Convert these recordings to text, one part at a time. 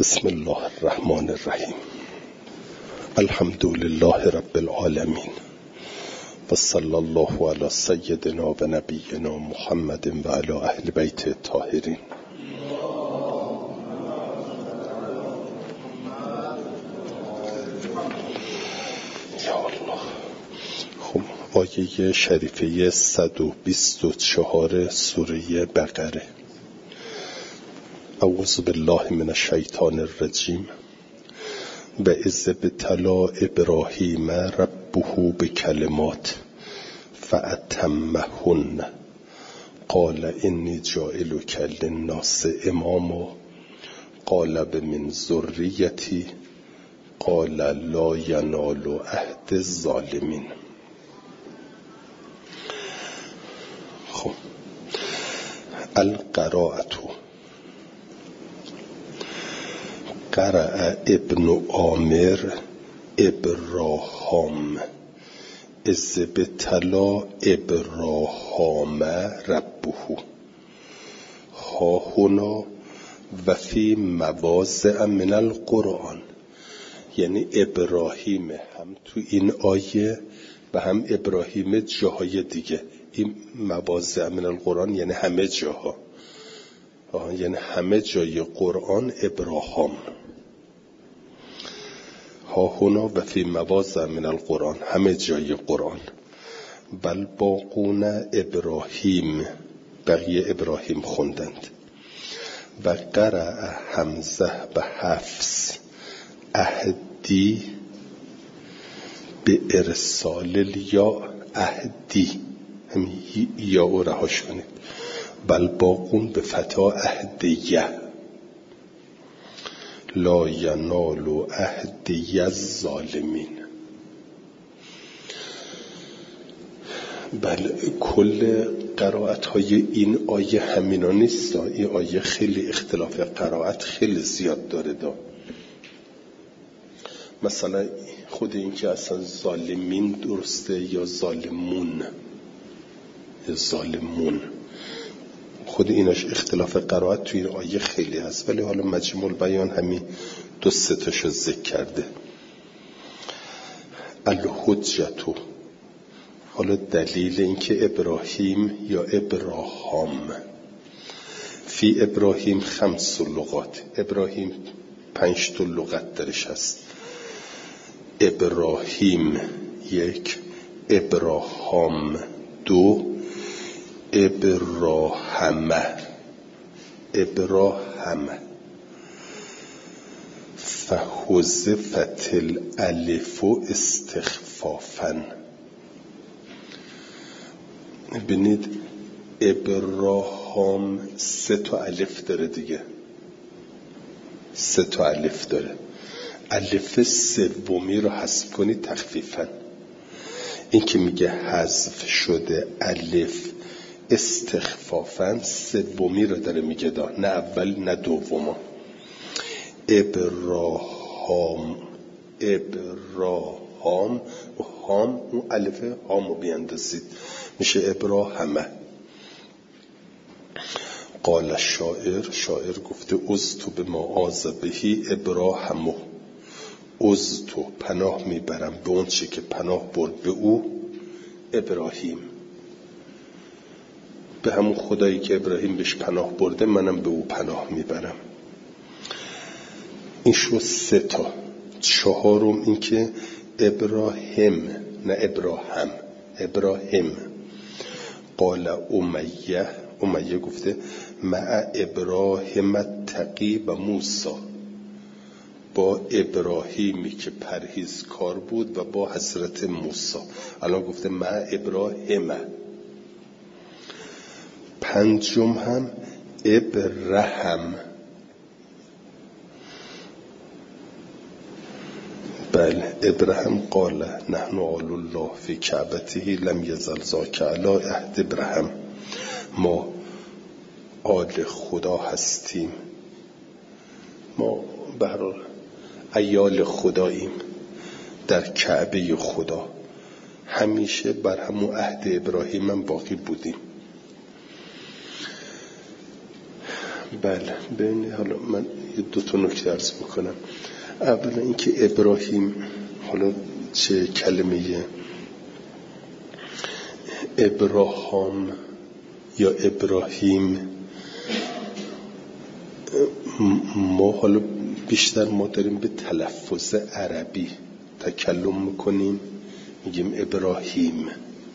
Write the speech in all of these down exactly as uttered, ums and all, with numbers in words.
بسم الله الرحمن الرحیم. الحمد لله رب العالمین و صلی الله علی سیدنا و نبینا محمد و علی اهل بیت الطاهرین. یا الله. خب آیه شریفه صد و بیست و چهار سوره بقره. اعوذ بالله من الشیطان الرجیم. و اذ ابتلی ابراهیم ربه بکلمات فاتمهن قال انی جاعلک للناس اماما قال من ذریتی قال لا ینال عهد الظالمین. خب القراءة. قرأ ابن عامر ابراهام اذ ابتلی ابراهام ربه ها هنا و فی مواضع من القرآن. یعنی ابراهیم هم تو این آیه و هم ابراهیم جاهای دیگه. این مواضع من القرآن یعنی همه جاها، یعنی همه جای قرآن ابراهام. ها هنا و فی مواضع من القرآن، همه جای قرآن. بل باقون ابراهیم، بقیه ابراهیم خوندند. و قرأ حمزه و حفص اهدی به ارسال الیا اهدی، همین یا او رهاش کنید. بل باقون به فتا اهدیه لا ینال عهدی الظالمین. بله کل قرائت های این آیه همینا نیست. این آیه خیلی اختلاف قرائت خیلی زیاد داره دا. مثلا خود این که اصلا ظالمین درسته یا ظالمون یا ظالمون، خود ایناش اختلاف قرائت توی این آیه خیلی هست، ولی حالا مجموع بیان همین دو سه تاشو ذکر کرده. الحجتو. حالا دلیل اینکه ابراهیم یا ابراهام. فی ابراهیم خمس لغات. ابراهیم پنج تا لغت درش هست. ابراهیم یک، ابراهام دو، ابراهمه ابراهمه. فحذفت الالف استخفافا. ببینید ابراهام سه تا الف داره دیگه، سه تا الف داره. الف سومی رو حذف کنید تخفیفا. این که میگه حذف شده الف استخفافاً، سومی رو داره میگه دا، نه اول نه دوما. ابراهام ابراهام و هام، اون الف هامو بیاندازید میشه ابراهمه. قال الشاعر، شاعر گفته عزتو به ما آذ بهی ابراهمو. عزتو پناه میبرم به اون چی که پناه برد به او ابراهیم، به همون خدایی که ابراهیم بهش پناه برده منم به او پناه میبرم. این شو سه تا. چهارم این که ابراهیم نه ابراهم، ابراهیم. قال امیه، امیه گفته مع ابراهیم تقی و موسی، با ابراهیمی که پرهیزکار بود و با حضرت موسی. الان گفته مع ابراهیم. پنجم هم ابراهم. بله ابراهم قال نحن آل الله فی کعبته لم یزل ذاک علی عهد ابراهم. ما آل خدا هستیم، ما برای عیال خداییم در کعبه خدا، همیشه بر همون عهد ابراهیم هم باقی بودیم. بله ببینید حالا من دو تا نکته عرض بکنم. اولا اینکه ابراهیم، حالا چه کلمه ابراهام یا ابراهیم، ما حالا بیشتر ما داریم به تلفظ عربی تکلم میکنیم، میگیم ابراهیم،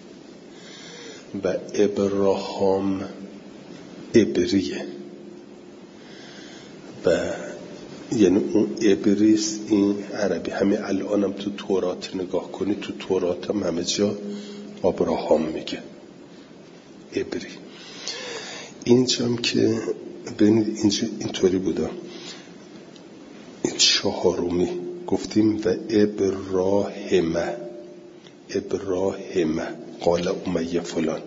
و ابراهام عبریه و یعنی اون عبریست، این عربی. همه الان هم تو تورات نگاه کنی، تو تورات هم همه جا ابراهام میگه، عبری. اینجا هم که ببینید اینجا اینطوری بوده، این چهارمی گفتیم و ابراهیم، ابراهیم قال امیه فلان.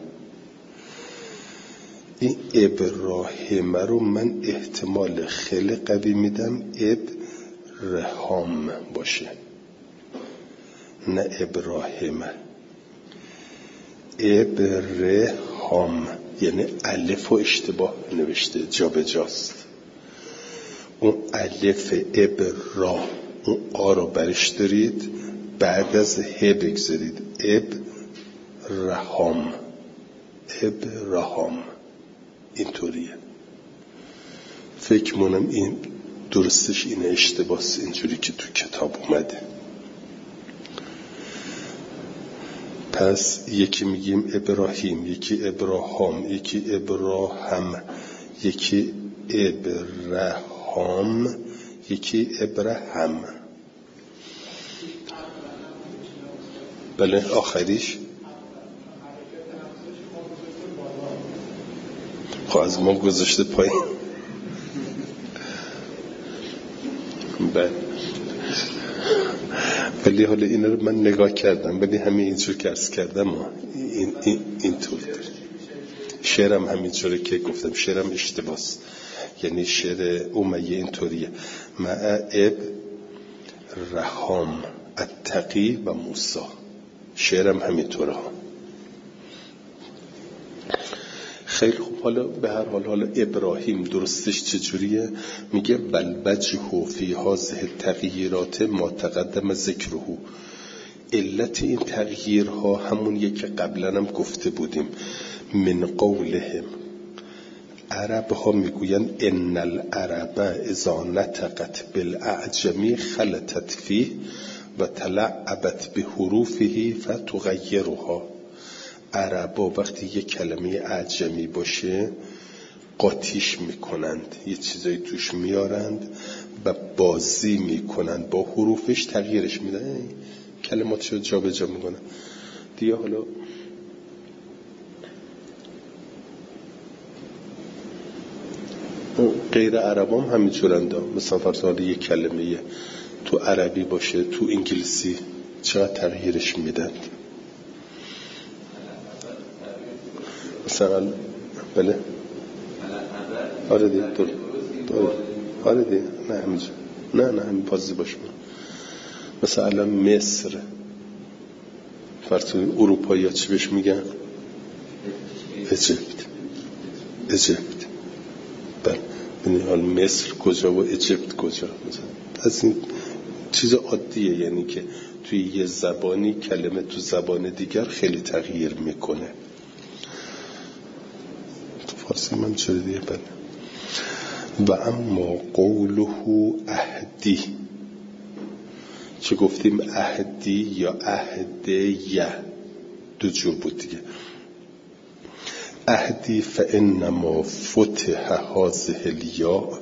این ابراهیم رو من احتمال خیلی قوی میدم ابراهام باشه، نه ابراهیم. ابراهام یعنی الف و اشتباه نوشته، جا به جاست. اون الف ابرا، اون آ رو برش دارید، بعد از ه بگذارید، ابراهام، ابراهام اینطوریه. فکر مونم این درستش اینه، اشتباس اینجوری که تو کتاب اومده. پس یکی میگیم ابراهیم، یکی ابراهام، یکی ابراهم، یکی ابراهام، یکی ابراهم. بله آخریش خب از ما گذاشته پایین. بله ولی حالا این رو من نگاه کردم، ولی همین اینجور که عرض کردم این این اینطور داره. شعرم همینجوره که گفتم، شعرم اشتباس، یعنی شعر امیه اینطوریه، مع اب رحام التقی و موسی. شعرم همینطوره ها. خیلی خوب. حالا به هر حال حالا ابراهیم درستش چجوریه؟ میگه والوجه فی هذه التغییرات ما تقدم ذکره. علت این تغییرها همونیه که قبلا هم گفته بودیم. من قولهم، عرب ها میگوین ان العرب اذا نطقت بالاعجمی خلطت فیه و تلعبت به حروفه فتغیرها. عربا وقتی یه کلمه اعجمی باشه قاطیش میکنند، یه چیزایی توش میارند و بازی میکنند با حروفش، تغییرش میدن، کلماتشو جا به جا میکنن دیگه. حالا غیر عربام همینجورند، مثلا فرض حالا یه کلمه تو عربی باشه تو انگلیسی چقدر تغییرش میدن. مثلا بله آره دیگه دور دور آره دیگه نه همینجا نه نه همین بازی باشه. مثلا مصر، فرض اروپایی ها چی بهش میگن؟ اجیپت، اجیپت. بله یعنی حال مصر کجا و اجیپت کجا، مثلا از این چیز عادیه، یعنی که توی یه زبانی کلمه تو زبان دیگر خیلی تغییر میکنه. فارسی من چرا دیگه بله. و اما قوله اهدی، چه گفتیم اهدی یا اهدیه، دو جور بود دیگه. اهدی فانما فتح هذه الیا،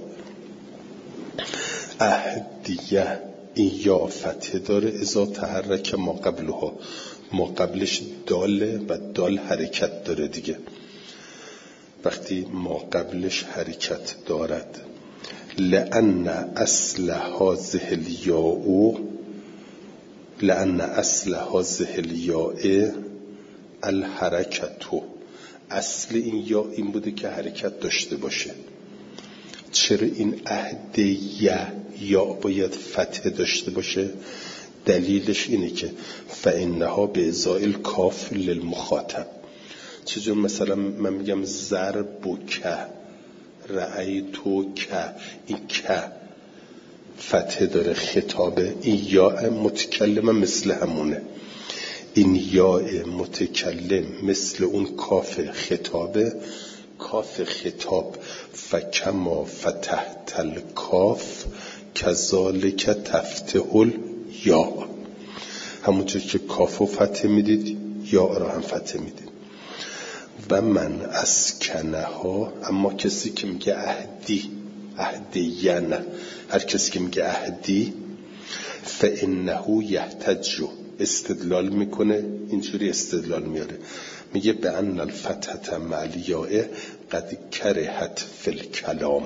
اهدیه این یا فتح داره اذا تحرک ما قبلها، ما قبلش داله و دال حرکت داره دیگه. وقتی ما قبلش حرکت دارد، لأن اصل هذه الیاء، لأن اصل هذه الیاء الحرکت، اصل این یا این بوده که حرکت داشته باشه. چرا این اهدیه یا باید فتح داشته باشه؟ دلیلش اینه که فإنها بإزاء الکاف للمخاطب. چجور مثلا من میگم ضربک، رأیتو که، این که فتحه داره خطابه، این یا متکلم مثل همونه، این یا متکلم مثل اون کاف خطابه، کاف خطاب فکما فتحت الکاف کذالک تفتح الیا، همونجور که کافو فتح میدید یا را هم فتح میدید. و من اسکنه ها، اما کسی که میگه اهدی، اهدیه نه، هر کسی که میگه اهدی فانه یحتج، استدلال میکنه، اینجوری استدلال میاره، میگه به ان الفتحة مع الیاء قد کرهت فی الکلام،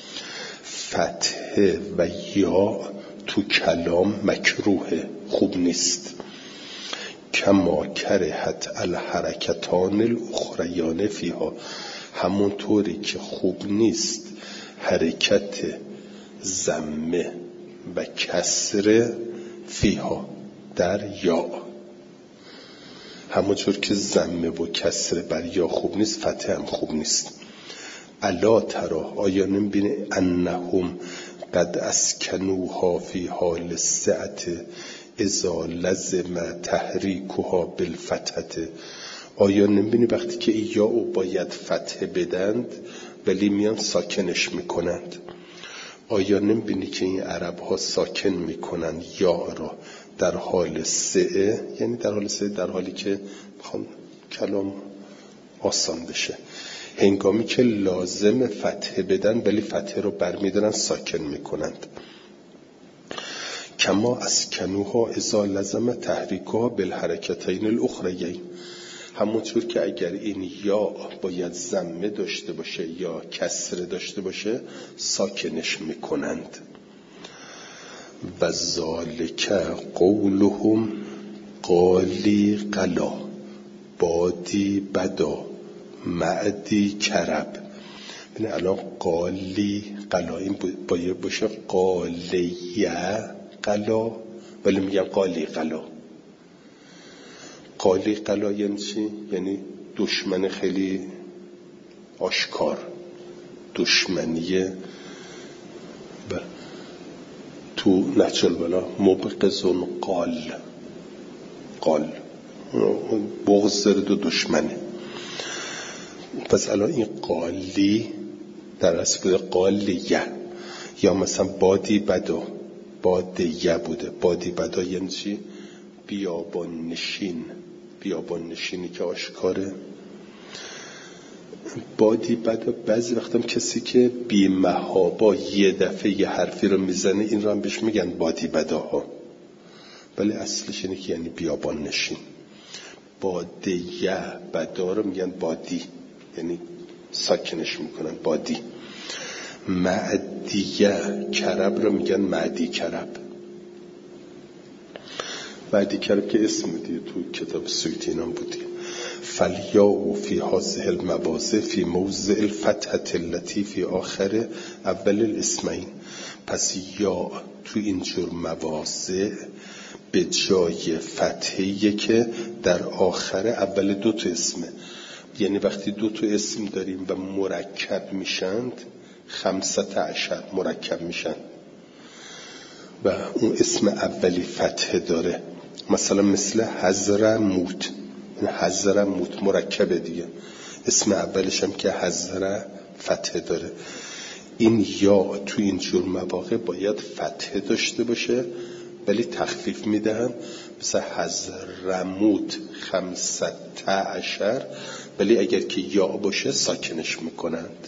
فتحه و یا تو کلام مکروه، خوب نیست. کما کرهت الحرکتان الاخریان فیها، همونطوری که خوب نیست حرکت ضمه و کسر فیها در یا، همونطور که ضمه و کسر بر یا خوب نیست فتحه هم خوب نیست. الا ترى، آیا نمیبینی انهم قد اسکنوها فی حال السعة اذا لزم تحریکها بالفتحة، آیا نمیبینی وقتی که ای یا او باید فتحه بدند ولی میان ساکنش میکنند، آیا نمیبینی که این عرب ها ساکن میکنند یا را در حال سعه، یعنی در حال سعه در حالی که میخوان کلام آسان بشه، هنگامی که لازم فتحه بدن ولی فتحه رو برمیدارن ساکن میکنند. کما اسکنوها اذا لزم تحریکها بالحرکتین الاخریین، همونطور که اگر این یا باید ضمه داشته باشه یا کسر داشته باشه ساکنش میکنند. و ذالک قولهم قالی قلا بادی بدا معدی کرب. ببین الان قالی قلا، این باید باشه قالیه قلا ولی میگم قالی قلا. قالی قلا یعنی چی؟ یعنی دشمن خیلی آشکار، دشمنی و تو نهج البلاغه مبغضون قال، قال بغض داره دو دشمنه. پس الان این قالی در اصل بوده قالیه، یا مثلا بادی بدا بادیه بوده. بادی بدا یعنی چی؟ بیابان نشین، بیابان نشینی که آشکاره. بادی بدا بعضی وقتا کسی که بی محابا یه دفعه یه حرفی رو میزنه این رو هم بهش میگن بادی بداها، ولی اصلش اینه که یعنی بیابان نشین. بادیه بدا رو میگن بادی، یعنی ساکنش میکنن بادی. معدیه کرب رو میگن معدی کرب. معدی کرب که اسم دیگه تو کتاب سویتی اینام بودی. فلیاو فی هذه المواضع فی موضع الفتحة التي فی آخر اول الاسمین. پس یا تو اینجور مواضع به جای فتحه‌ای که در آخر اول دو تا اسمه، یعنی وقتی دو تا اسم داریم و مرکب میشند خمسة عشر مرکب میشن و اون اسم اولی فتحه داره، مثلا مثل حضرموت، حضرموت مرکبه دیگه، اسم اولش هم که حضر فتحه داره. این یا تو این جور مواقع باید فتحه داشته باشه ولی تخفیف میدهن، مثل حضرموت خمسة عشر، ولی اگر که یا باشه ساکنش میکنند.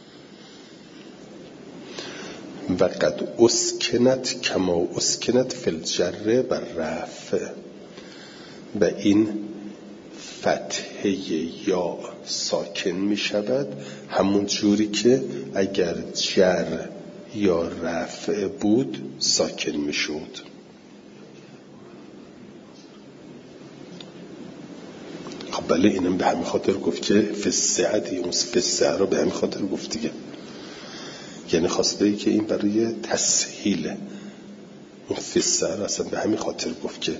و قد اسکنت کما اسکنت فی الجر و رفع. و این فتحه یا ساکن می شود همون جوری که اگر جر یا رفع بود ساکن می شود. خب بله اینم به همین خاطر گفت که فسعه اون فسعه رو به همین خاطر گفت دیگه، یعنی خواسته ای که این برای تسهیله. اون فسعه رو اصلا به همین خاطر گفت که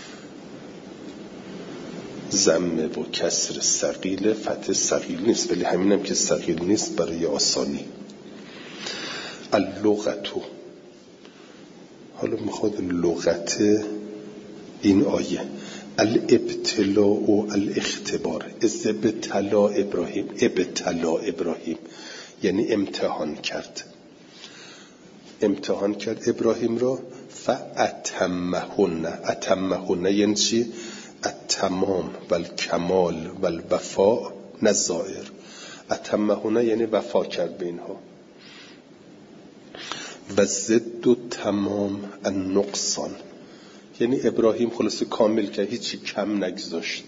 ضمه و کسر ثقیل فتح ثقیل نیست، ولی همینم که ثقیل نیست برای آسانی اللغتو. حالا میخواد لغت این آیه الابتلاء و الاختبار. از ابتلا ابراهیم، ابتلا ابراهیم یعنی امتحان کرد، امتحان کرد ابراهیم را. فاتمهن، اتمهن یعنی چی؟ التمام و الکمال و الوفاء نظائر. اتمهن یعنی وفا کرد به اینها. و ضد و تمام النقصان یعنی ابراهیم خلاص کامل که هیچی کم نگذاشت.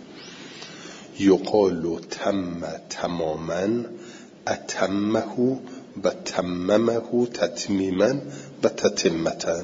یقال تم تماما اتمه و تممه تتمیما و تتمتا.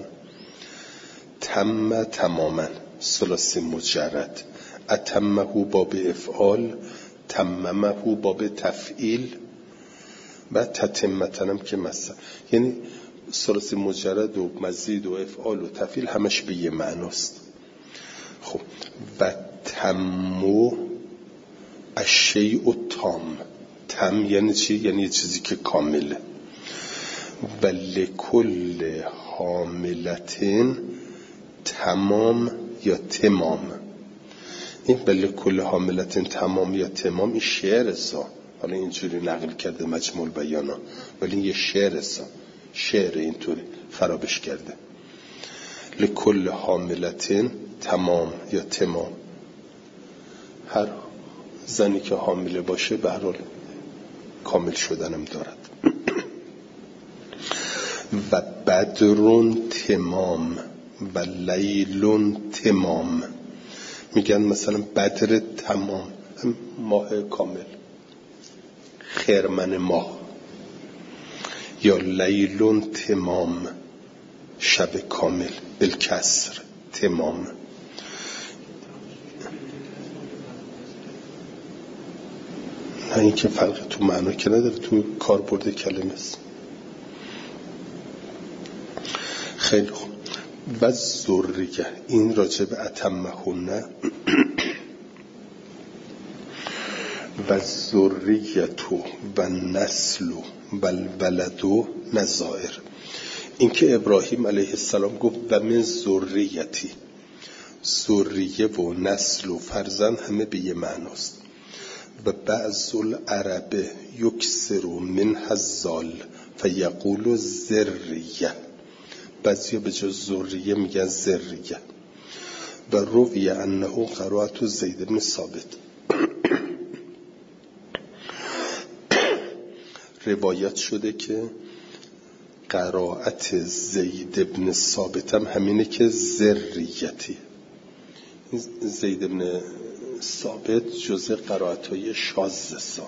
تم تماما ثلاثی مجرد، اتمه باب افعال، تممه باب تفعیل و تتمتا هم که مثلا یعنی ثلاثی مجرد و مزید و افعال و تفعیل همش به یه معناست. خب و تمو الشیء تام. تم یعنی چی؟ یعنی چیزی که کامله. و لکل حاملتین تمام یا تمام. این و لکل حاملتین تمام یا تمام این شعر سا، حالا اینجوری نقل کرده مجموع البیانا، ولی این یه شعر سا، شعر اینطوری خرابش کرده. لکل حاملتین تمام یا تمام، هر زنی که حامله باشه به هر حال کامل شدنم دارد. و بدرون تمام و لیلون تمام. میگن مثلا بدر تمام ماه کامل، خرمن ماه. یا لیلون تمام شب کامل، بالکسر تمام. نه این که فرق تو معنا که نداره، تو کاربرد کلمه است. خیلی خوب. و ذریه، این راجع به اتمهن. و ذریتو و نسل و الولد نظائر. این که ابراهیم علیه السلام گفت و من ذریتی، ذریه و نسل و فرزند همه به یه معناست. و بعض العرب یکسر من الزال فیقول ذریه، بعضی به جز ذریه میگن ذریه. و روی انه قرائت زید بن ثابت، روایت شده که قرائت زید بن ثابت هم همینه که ذریتی. زید بن ثابت جزء قرائت‌های شاذ است،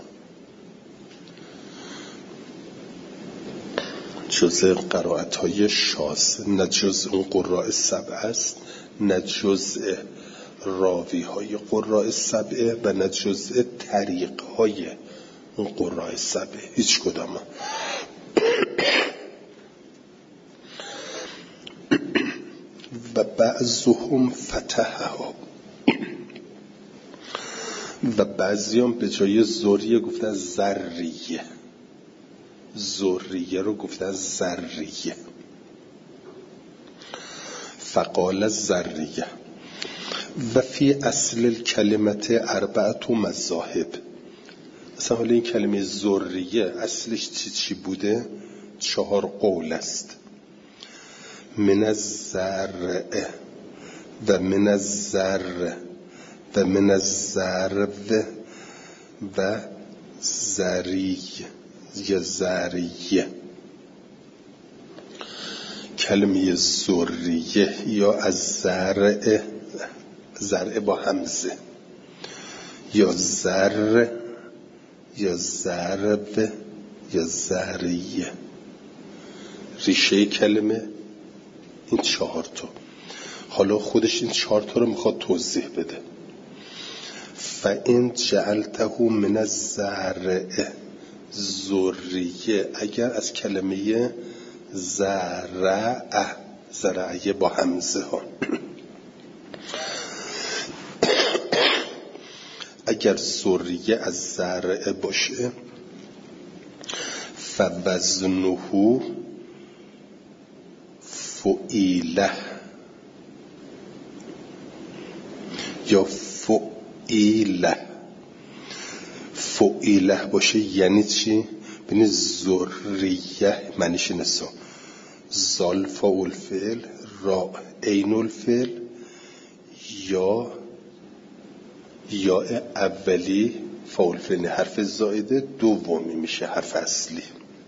جزء قرائت‌های شاذ، نه جزء اون قراء سبع است، نه جزء راوی‌های قراء سبع و نه جزء طریق‌های اون قراء سبع، هیچ کدام. و بعضهم فتحها، و بعضیان به جای ذریه گفتن ذریه، ذریه رو گفتن ذریه. فقال ذریه. و فی اصل الکلمت اربعت مذاهب. مثلا حالا این کلمه ذریه اصلش چی چی بوده؟ چهار قول است. من الزرع و من الزر و من الزرو و زری یا زریه. کلمه ذریه یا از زرع، زرع با همزه، یا زر یا زرب یا زریه. ریشه کلمه این چهار تا. حالا خودش این چهار تا رو میخواد توضیح بده. فَإِنْ جَعَلْتَهُ مِنَ الزَّرْعِ، ذریه اگر از کلمه زرع، زرعیه با همزه ها، اگر ذریه از زرع باشه، فوزنه فعیله یا فعیله. فعیله باشه یعنی چی؟ بینید ذریه معنیش نسا زال فاول فعل را عین الفعل یا یا اولی فاول فعل حرف زائده دومی میشه حرف اصلی.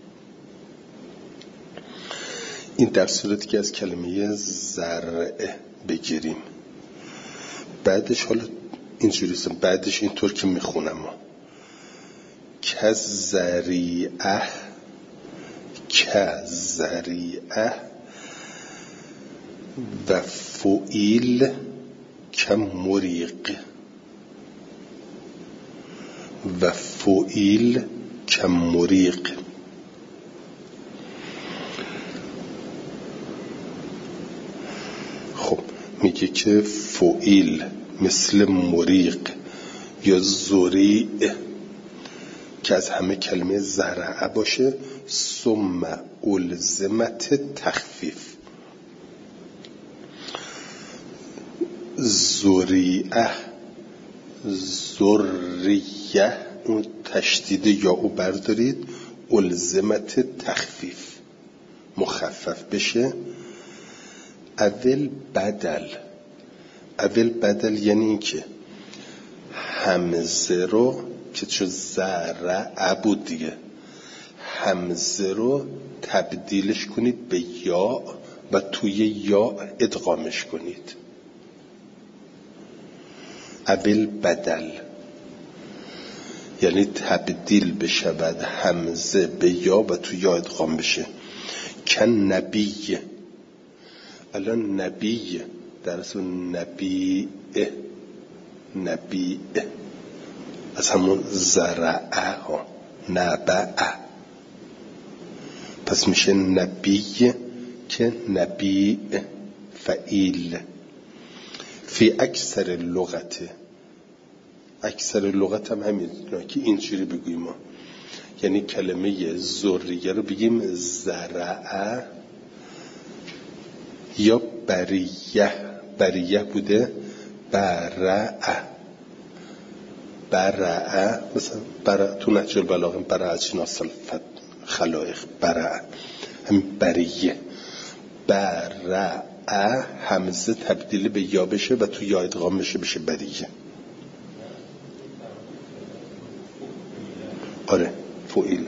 این در صورتی که از کلمه زرعه بگیریم. بعدش حالا اینجوری بعدش اینطور که میخونم که زریعه که زریعه و فعیل که مریق و فعیل که مریق. خب میگه که فعیل مثل مریق یا زریع که از همه کلمه زرعه باشه ثم الزمت تخفیف. زریعه ذریه اون تشدید یا او بردارید الزمت تخفیف مخفف بشه. اول بدل اول بدل یعنی این که همزه رو که چون زرعه بود دیگه همزه رو تبدیلش کنید به یا و توی یا ادغامش کنید. اول بدل یعنی تبدیل بشود همزه به یا و توی یا ادغام بشه. که نبی الان نبی در اصل نبی نبی از همون زرعه ها نبعه پس میشه نبی که نبی فعیل. فی اکثر لغت اکثر لغت هم همین که اینجوری بگوییم ما یعنی کلمه ذریه رو بگیم زرعه یا بریه بریه بوده برعه برعه مثلا برعه تو نهج البلاغه برعه شناس خلایق برعه همین بریه برعه همزه تبدیل به یا بشه و تو یا ادغام بشه بشه بریه. آره فعیل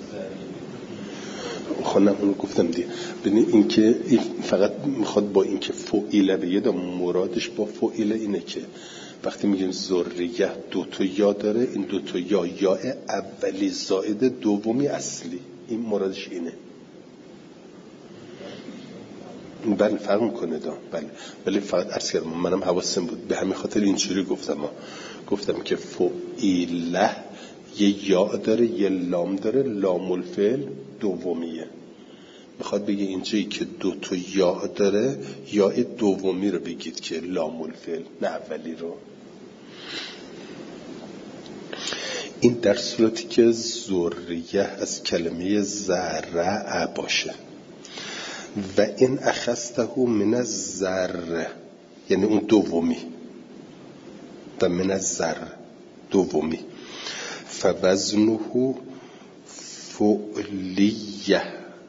خودم اونو گفتم دیگه. ببین این که این فقط میخواد با این که فعیله بگه مرادش با فعیله اینه که وقتی میگیم ذریه دو تا یا داره این دو تا یا یا اولی زائد دومی اصلی این مرادش اینه. بله فرق میکنه دا بله ولی فقط عرض کردم منم حواسم بود به همین خاطر اینجوری گفتم ها. گفتم که فعیله یه یا داره یه لام داره لام الفعل دومیه. میخواد بگه اینجایی که دو تا یا داره یا دومی رو بگید که لام الفعل نه اولی رو. این در صورتی که ذریه از کلمه زرع باشه و این اخسته من الزر یعنی اون دومی و من الزر دومی فوزنه فعلیه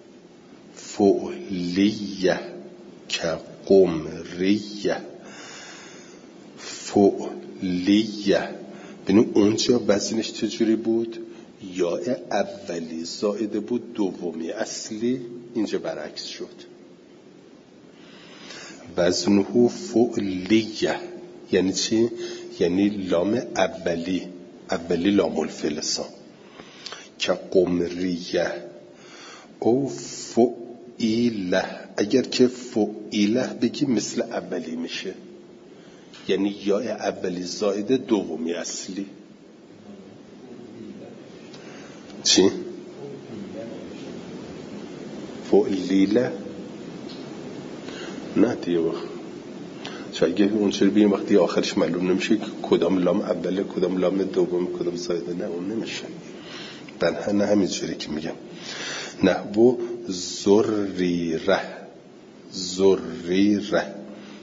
فعلیه که قمریه فعلیه. ببینید اونجا وزنش چجوری بود؟ یا اولی زائده بود دومی اصلی اینجا برعکس شد. وزنه فعلیه یعنی چی؟ یعنی لام اولی اولی لام الفلسان که قمریه او فعیله. اگر که فعیله بگی مثل اولی میشه یعنی یا اولی زائده دومی اصلی. چی؟ فعلیله نه دیگه وقت شاید اگه اونچه بگیم وقتی آخرش معلوم نمیشه که کدام لام اوله کدام لام دوم کدام زائده نه اون نمیشه. بنه نه همینجوری که میگم نحو ذریره ذریره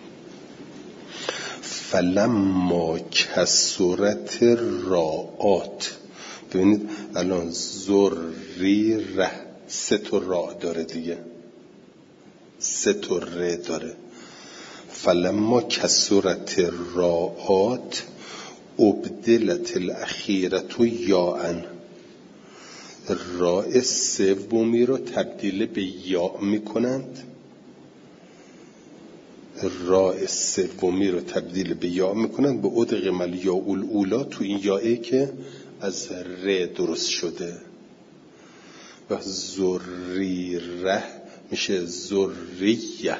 فلما کسرت راعات. ببینید الان ذریره سه تا را داره دیگه، سه تا ر داره. فلما کسرت راعات ابدلت الاخیرت یاءن، راء سومی رو تبدیل به یا میکنند، راء سومی رو تبدیل به یا میکنند به ادغم الیاء الاولی، تو این یائه که از ر درست شده و ذریره میشه ذریه.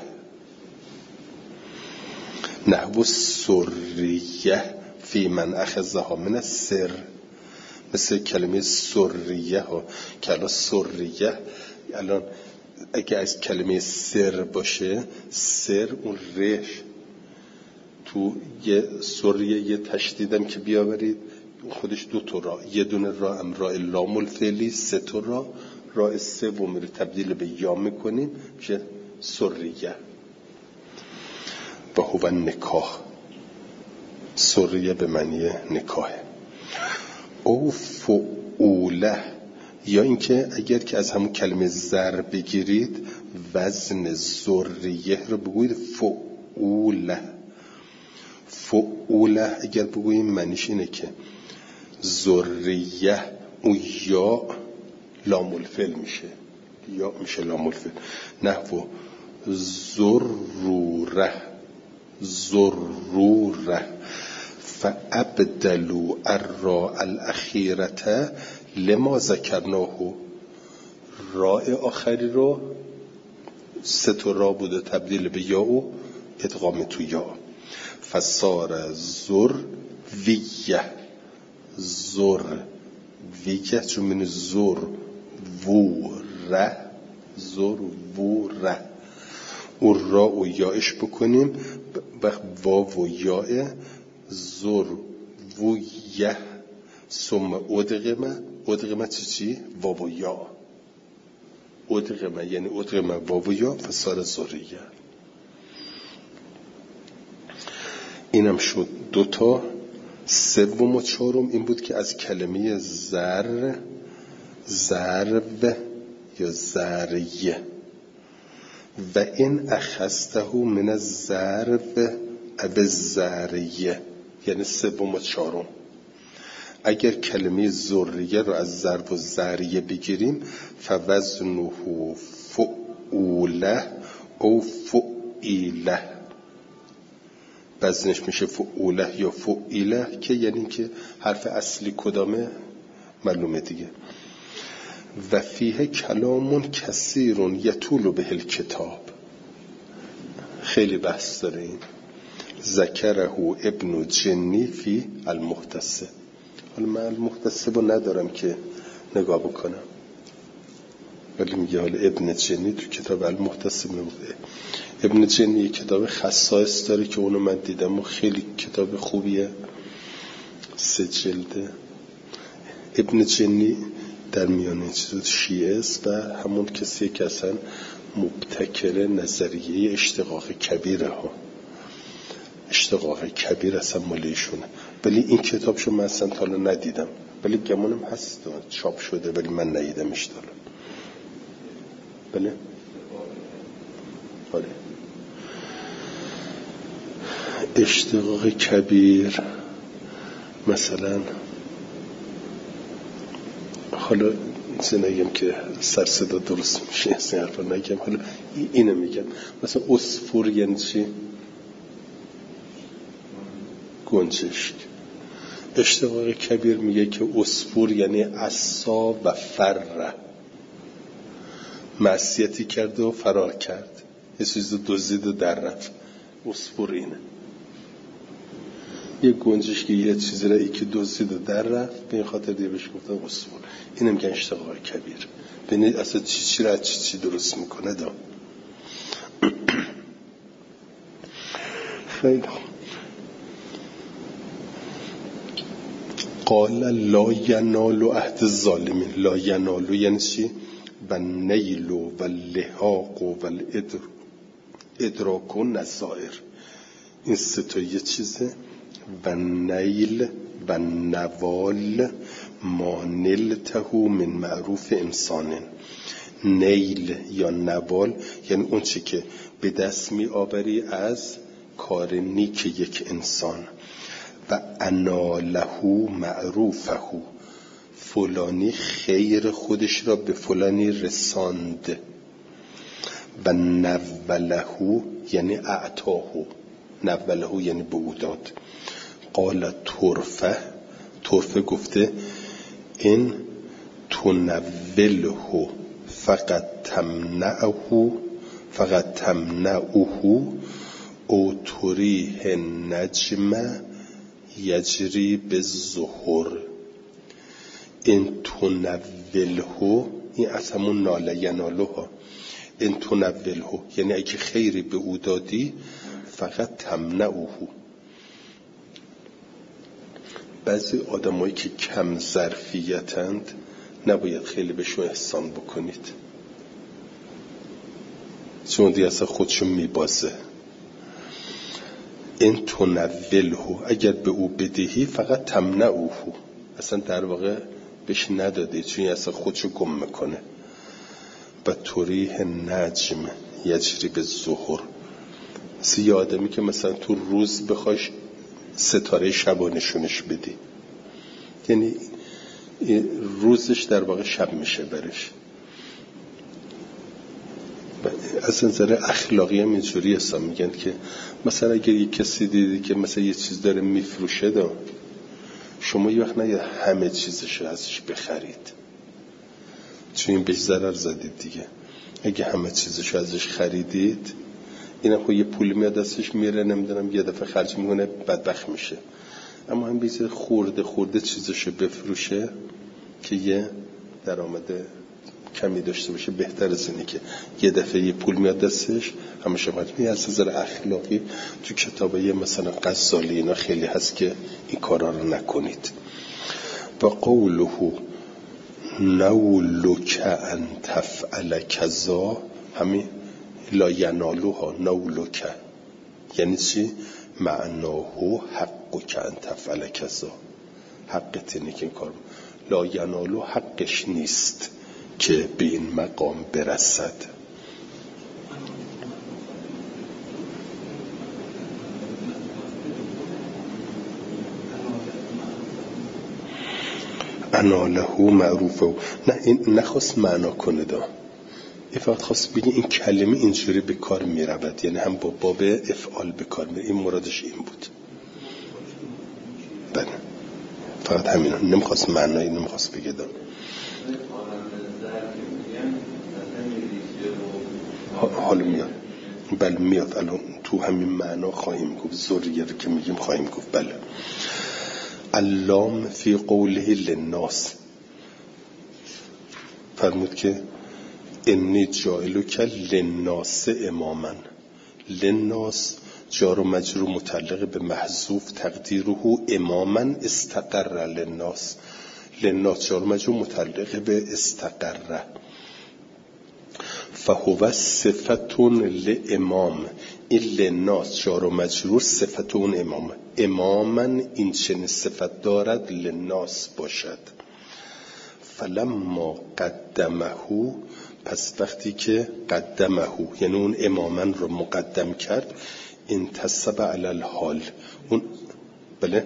نحو سریه فی من اخذها من السر، مثل کلمه سریه ها که الان سریه الان اگه از کلمه سر باشه، سر اون رش تو یه سریه یه تشدیدم که بیاورید خودش دو تا را، یه دونه را هم را لام الفعلی، سه تا را را سوم رو تبدیل به یا میکنیم میشه سریه. و هو نکاح، سریه به معنی نکاح. او فعوله، یا اینکه اگر که از همون کلمه زر بگیرید وزن ذریه رو بگویید فعوله. فعوله اگر بگوییم معنیش اینه که ذریه اون یا لام الفعل میشه، یا میشه لام الفعل. نحو ذروره ذروره فابدلوا الراء الاخیرة لما ذکرناه، راء آخری رو سه تا را بوده تبدیل به یا و ادغام تو یا، فصار زر ویه زر ویه چون من زر وره زر وره اون را و یایش بکنیم وقت واو و یاه زر ویه ثم ادغمه. ادغمه چی چی؟ واو و یا، ادغمه یعنی ادغمه واو و یا فصار ذریه. اینم شد دوتا. سوم و چهارم این بود که از کلمه زر ضرب یا زریه و این اخسته من الضرب اب زریه، یعنی سوم و چهارم. اگر کلمه ذریه رو از ضرب و زریه بگیریم فوزنه فعوله او فعیله، وزنش میشه فعوله یا فعیله که یعنی که حرف اصلی کدامه معلومه دیگه. و فیه کلامون کثیرون یطول به الکتاب، خیلی بحث داره این. ذکره ابن جنی فی المحتسب. حالا من المحتسب رو ندارم که نگاه بکنم، ولی میگه حالا ابن جنی تو کتاب المحتسب نموده. ابن جنی یک کتاب خصائص داره که اونو من دیدم و خیلی کتاب خوبیه، سه جلده. ابن جنی در میان این چیزات شیعه است و همون کسی که اصلا مبتکر نظریه اشتقاق کبیره ها، اشتقاق کبیر اصلا مالیشونه. ولی این کتابشو من اصلا تا حالا ندیدم، ولی گمانم هست چاپ شده ولی من ندیدمش تا حالا. بله آره. اشتقاق کبیر مثلا، حالا نگم که سر صدا درست میشه این حرفا نگم، حالا اینو میگم. مثلا عصفور یعنی چی؟ گنجشک. اشتقاق کبیر میگه که عصفور یعنی عصا و فر، معصیتی کرده و فرار کرد، یه چیز دزدید و در رفت. عصفور اینه. یه گنجشک یه چیزی را ای که دزدید و در رفت، به این خاطر دیگه بهش گفتن عصفور. اینم میگن اشتقاق کبیر. ببینید اصلا چی چی را چی چی درست میکنه دا. خیلی قال لا ینال عهد الظالمین. لا ینال یعنی چی؟ و نیل و لحاق و ادراک و نظائر. این سه تا یه چیزه. و نیل و نوال ما نلته من معروف انسانن. نیل یا نوال یعنی اون چی که به دست می آوری از کار نیک یک انسان. و اناله معروفه، فلانی خیر خودش را به فلانی رساند. و نوله یعنی اعطاه، نوله یعنی به او داد. قال طرفه، طرفه گفته این تنوله فقط تمنعه فقط تمنعه او تریه نجم یجری به ظهر. این تنوله، این از همون ناله یناله ها. این تنوله یعنی اگه خیری به او دادی فقط تمنعه. بعضی آدمایی که کم ظرفیتند نباید خیلی بهشون احسان بکنید، چون دیگه اصلا خودشون میبازه. این تنوله اگر به او بدهی فقط تمنعه، اصلا در واقع بهش نداده چون اصلا خودشو گم میکنه. و تریه نجم یجری به ظهر. سی آدمی که مثلا تو روز بخواش ستاره شب نشونش بدی، یعنی روزش در واقع شب میشه برش. از نظر اخلاقی هم اینجوری هستم، میگن که مثلا اگر یک کسی دیدی که مثلا یه چیز داره میفروشه دا شما یه وقت نگه همه چیزشو ازش بخرید، چون این بهش ضرر زدید دیگه. اگه همه چیزشو ازش خریدید این خب یه پول میاد دستش میره، نمیدونم یه دفعه خرج میکنه بدبخت میشه. اما هم بیزه خورده خورده چیزشو بفروشه که یه درآمد کمی داشته باشه، بهتر از اینه که یه دفعه یه پول میاد دستش همیشه خرج میکنه. از نظر اخلاقی تو کتابای مثلا غزالی اینا خیلی هست که این کارا رو نکنید. و قوله نولک ان تفعل کذا، همین لا ینالوها نولک یعنی چی؟ معناه حقک ان تفعل کذا، حقت اینه که این کار. لا ینالو حقش نیست که به این مقام برسد. اناله معروفه. نه این نخواست معنا کنه دا، این فقط خواست بگه این کلمه اینجوری به کار می رود، یعنی هم با باب افعال به کار می. این مرادش این بود. بله فقط همین، نمیخواست معنایی نمیخواست بگه دا. حالا میاد، بله میاد الان تو همین معنا خواهیم گفت، ذریه رو که میگیم خواهیم گفت. بله اللام فی قوله للناس، فرمود که انی جائلک للناس اماما. للناس جار و مجرور متعلق به محذوف تقدیره اماما استقر للناس. للناس جار و مجرور متعلق به استقر. فهو صفتون لامام، این للناس جار و مجرور صفتون امام. اماما این چنین صفت دارد للناس باشد. فلما قدمه، پس وقتی که قدمه یعنی اون اماما رو مقدم کرد، انتصب علی الحال. اون بله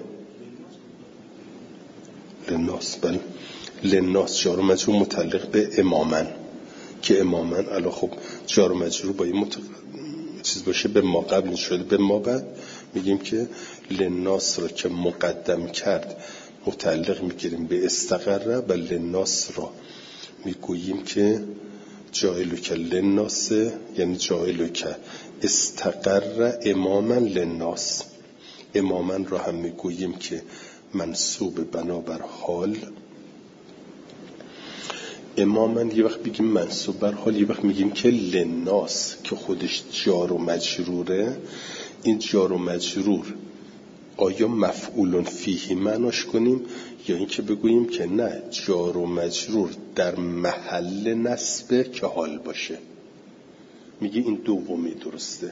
للناس، بله للناس جار و مجرور متعلق به اماما که اماما الا خب جار و مجرور با این مت... چیز باشه به ما قبل شده به ما بعد، میگیم که للناس رو که مقدم کرد متعلق میگیریم به استقره و للناس رو میگوییم که جائلک للناس یعنی جائلک استقر اماما للناس. اماما رو هم میگوییم که منصوب بنابر حال. اماما یه وقت بگیم منصوب بر حال، یه وقت میگیم که للناس که خودش جار و مجروره. این جار و مجرور آیا مفعول فیه معناش کنیم یا اینکه بگوییم که نه، جار و مجرور در محل نصب که حال باشه. میگه این دومی درسته.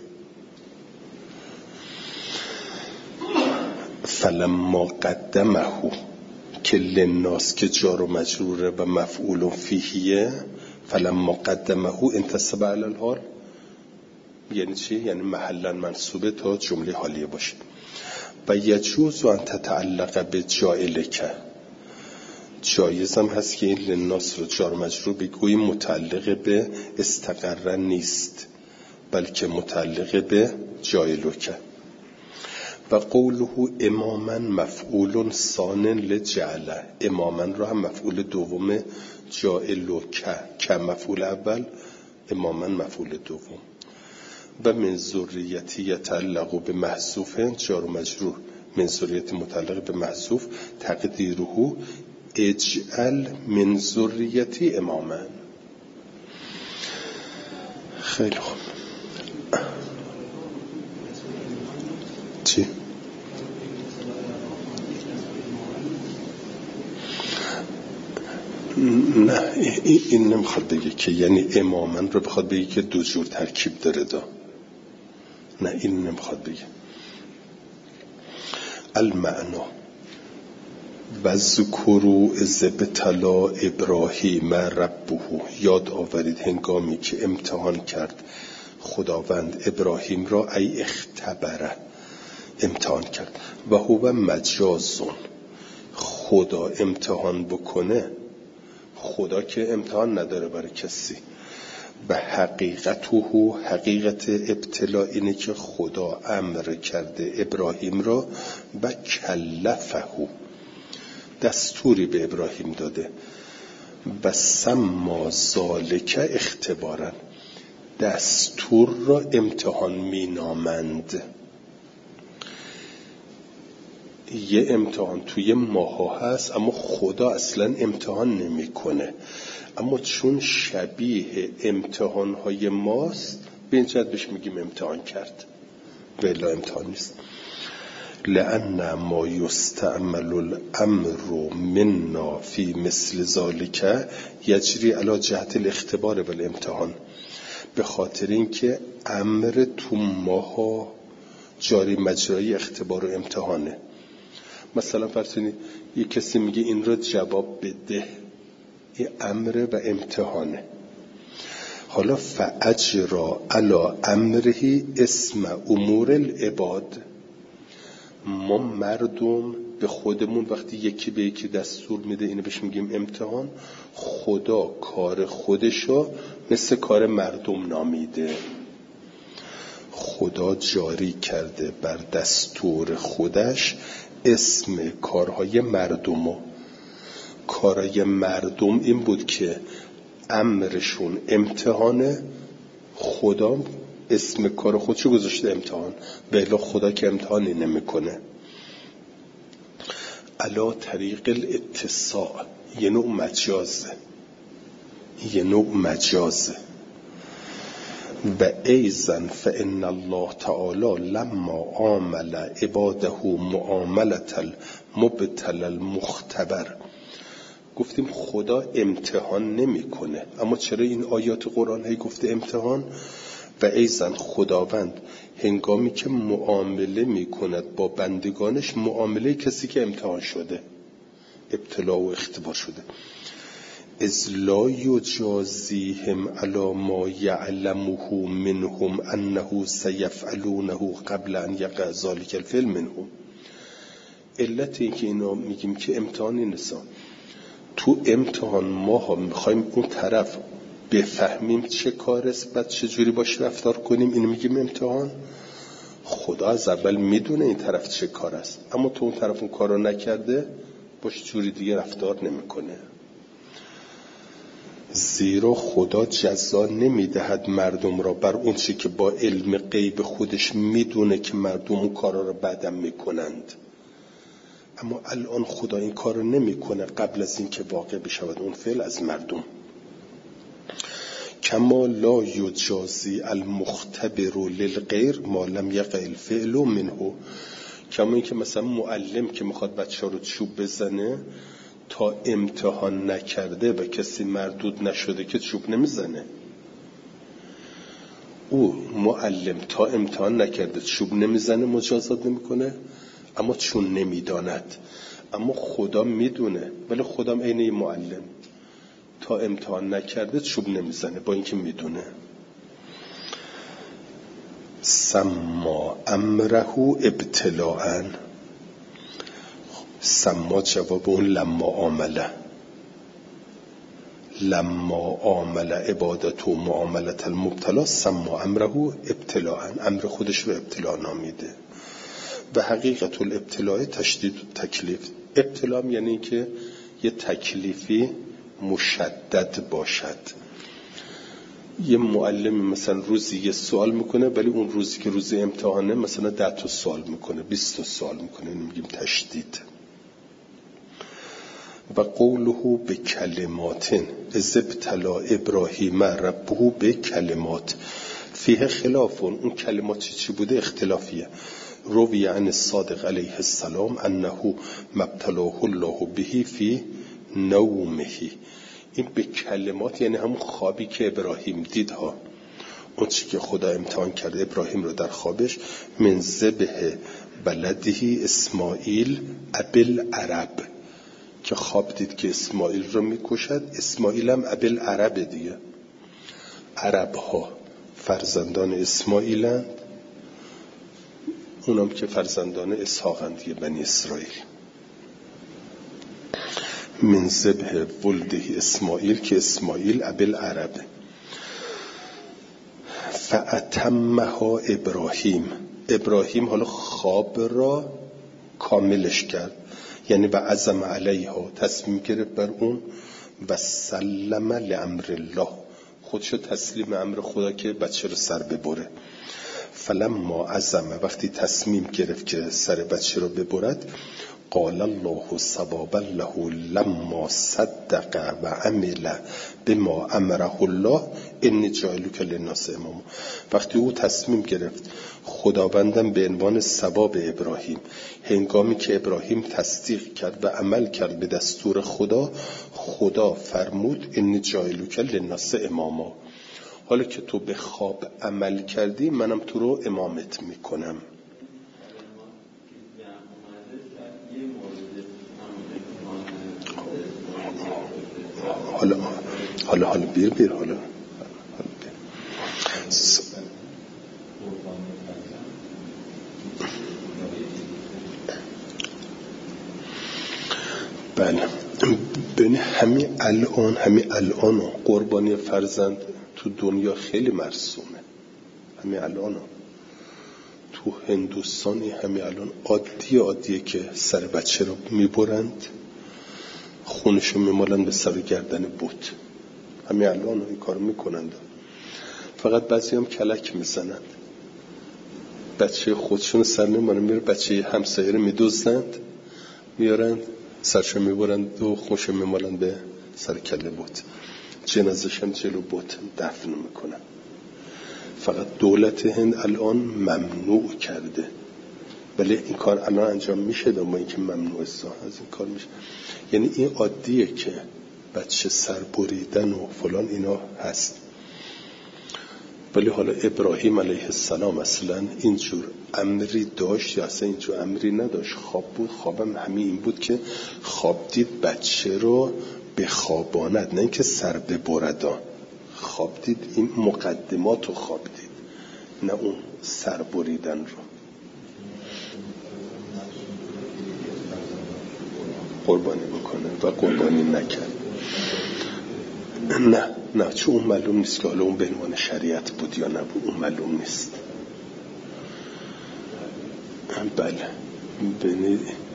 فلما قدمه که للناس که جار و مجروره و مفعول فیهیه، فلما قدمه انتصب علی الحال، یعنی چی؟ یعنی محلا منصوبه تا جمله حالیه باشه. و یجوز ان تتعلق به جائلک، جایز هم هست که این للناس رو جار و مجرور بگوییم متعلق به استقرن نیست، بلکه متعلق به جائلک. و قوله اماما مفعول ثان لجعل، اماما رو هم مفعول دوم جائلک که مفعول اول، اماما مفعول دوم. و من ذریتی یتعلق به محذوف، جار و مجرور من ذریت متعلق به محذوف، تقدیره اجعل من ذریتی اماما. خیلی خوب. چی؟ نه این نمیخواد بگه که یعنی امامن رو بخواد بگه که دو جور ترکیب داره دا. نه این نمیخواد بگه. المعنا و ذکروا اذ ابتلی ابراهیم ربه، یاد آورید هنگامی که امتحان کرد خداوند ابراهیم را، ای اختبره امتحان کرد. و هو مجازون، خدا امتحان بکنه، خدا که امتحان نداره برای کسی. و حقیقته، حقیقت ابتلا اینه که خدا امر کرده ابراهیم را و کلفه، دستوری به ابراهیم داده. و سما ذالک اختبارن، دستور را امتحان می نامند. یه امتحان توی ماها هست اما خدا اصلا امتحان نمی کنه، اما چون شبیه امتحانهای ماست به این جهت بهش میگیم امتحان کرد، ولی امتحان نیست. لأن ما یستعمل الامر منا فی مثل ذالک یجری علی جهت الاختبار و الامتحان، به خاطر اینکه امر تو ماها جاری مجرای اختبار و امتحانه. مثلا فرض کنید یک کسی میگه این را جواب بده، این امر و امتحانه. حالا فاجرا علی امره اسم امور العباد، ما مردم به خودمون وقتی یکی به یکی دستور میده اینو بهش میگیم امتحان، خدا کار خودشو مثل کار مردم نامیده. خدا جاری کرده بر دستور خودش اسم کارهای مردمو. کارهای مردم این بود که امرشون امتحانه، خدا اسم کار خودشو گذاشته امتحان، بلا خدا که امتحانی نمیکنه. علا طریق الاتصاع، یه نوع مجازه، یه نوع مجازه. و ایزن فإن الله تعالی لما عامل عباده معاملة المبتل المختبر، گفتیم خدا امتحان نمیکنه، اما چرا این آیات قرآن هی گفته امتحان؟ و ایزن خداوند هنگامی که معامله میکند با بندگانش، معامله کسی که امتحان شده، ابتلا و اختبار شده، اذ لا یجازیهم علی ما یعلمه منهم انه سیفعلونه قبل ان یقع ذلک الفعل منهم. علت این که اینا میگیم که امتحانی نسان، تو امتحان ما ها میخوایم اون طرف بفهمیم چه کار است، بعد چه جوری باش رفتار کنیم، اینو میگیم امتحان. خدا از اول میدونه این طرف چه کار است، اما تو اون طرف اون کارو نکرده، باش جوری دیگه رفتار نمیکنه. زیرا خدا جزا نمیدهد مردم را بر اون چی که با علم غیب خودش میدونه که مردم اون کارا رو بعدم میکنند، اما الان خدا این کار رو نمی کنه قبل از این که واقع بشود اون فعل از مردم. کما لا یجازی المختبر للغیر ما لم یقع الفعل منه، کما این که مثلا معلم که میخواد بچه ها رو چوب بزنه تا امتحان نکرده و کسی مردود نشده که چوب نمیزنه. او معلم تا امتحان نکرده چوب نمیزنه، مجازات نمیکنه، اما چون نمیداند. اما خدا میدونه، ولی خدا عین این معلم تا امتحان نکرده چوب نمیزنه با اینکه میدونه. سما امره ابتلاءً، سما جواب اون لما عامله، لما عامل عبادت و معاملت المبتلا سما امره ابتلاءً، امر خودش رو ابتلا نامیده. و حقیقت الابتلاء تشدید تکلیف. ابتلا یعنی که یه تکلیفی مشدد باشد. یه معلم مثلا روزی یه سوال میکنه، ولی اون روزی که روز امتحانه مثلا ده تا سوال میکنه، بیست تا سوال میکنه، اینو میگیم تشدید. و قوله به کلمات اذ ابتلی ابراهیم ربه به کلمات فیه خلافون، اون کلمات چی چی بوده؟ اختلافیه. روی عن الصادق علیه السلام انه مبتلاه الله به فی نومه. این به کلمات یعنی همون خوابی که ابراهیم دید ها، اون چی که خدا امتحان کرده ابراهیم رو در خوابش. من ذبح ولده اسماعیل ابل عرب، که خواب دید که اسماعیل رو میکشد. اسماعیل هم ابل عرب دیگه، عرب ها فرزندان اسماعیلند، اونم که فرزندان اسحاقند دیگه، بنی اسرائیل. من ذبح ولده اسماعیل، که اسماعیل ابل عربه. فاتمها ابراهیم، ابراهیم حالا خواب را کاملش کرد، یعنی و عزم علیها، تصمیم گرفت بر اون. و سلم لامر الله، خودشو تسلیم امر خدا که بچه رو سر ببره. فلما عزم، وقتی تصمیم گرفت که سر بچه رو ببرد. قال الله ثوابا له لما صدق و عمل بما امره الله انی جاعلک للناس اماما. وقتی او تصمیم گرفت، خداوندم به عنوان ثواب ابراهیم، هنگامی که ابراهیم تصدیق کرد و عمل کرد به دستور خدا، خدا فرمود انی جاعلک للناس اماما، حالا که تو به خواب عمل کردی منم تو رو امامت میکنم. حالا حالا حالا بیر بیر حالا بله. ببین همین الان همین الان قربانی فرزند تو دنیا خیلی مرسومه. همین الان تو هندوستانی همین الان عادی عادیه که سر بچه رو میبرند، خونشو میمالن به سر گردن بوت. همین الان این کار میکنند. فقط بعضی هم کلک میزنند، بچه خودشون سر نمیمانه، میره بچه همسایه رو میدوزند، میارند سرشو میبرند و خونشو میمالن به سر کله بوت، جنازش هم جلو بوت دفن میکنن. فقط دولت هند الان ممنوع کرده، ولی این کار الان انجام میشه، اما اینکه ممنوع است از این کار میشه. یعنی این عادیه که بچه سر بریدن و فلان اینا هست. ولی حالا ابراهیم علیه السلام اصلا اینجور امری داشت یا اصلا اینجور امری نداشت؟ خواب بود. خوابم همین این بود که خواب دید بچه رو بخواباند، نه اینکه سر ببردان. خواب دید، این مقدمات رو خواب دید، نه اون سر بریدن رو. قربانی بکنه و قربانی نکرد. نه نه چون اون معلوم نیست که حالا اون به عنوان شریعت بود یا نبود، اون معلوم نیست. بله ببینید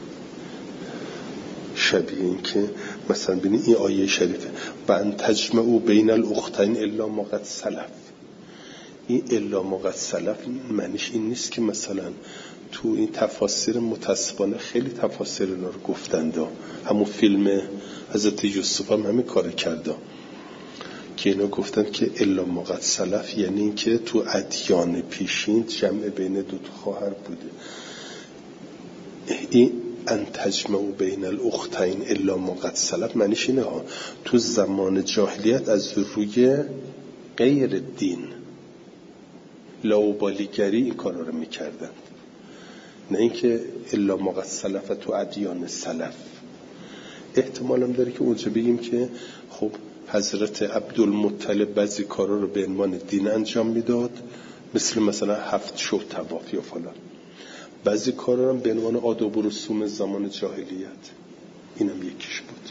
شبیه این که مثلا ببینید این آیه شریفه و ان تجمعوا بین الاختین الا ما قد سلف. این الا ما قد سلف معنیش این نیست که مثلا تو این تفاسیر متاسفانه خیلی تفاسیر اینا رو گفتند، همون فیلم حضرت یوسف هم همین کار کرده که اینا گفتن که الا ما قد سلف، یعنی این که تو ادیان پیشین جمع بین دو تا خواهر بوده. این ان تجمع بین الاختین الا ما قد سلف معنیش اینه ها، تو زمان جاهلیت از روی غیر دین لاوبالیگری این کارا رو میکردن، نه اینکه الا ما قد سلف تو ادیان سلف. احتمالم داره که اونجا بگیم که خب حضرت عبدالمطلب بعضی کارا رو به عنوان دین انجام میداد، مثل مثلا هفت شو طواف یا فلان، بعضی کارا هم به عنوان آداب و رسوم زمان جاهلیت. اینم یکیش بود.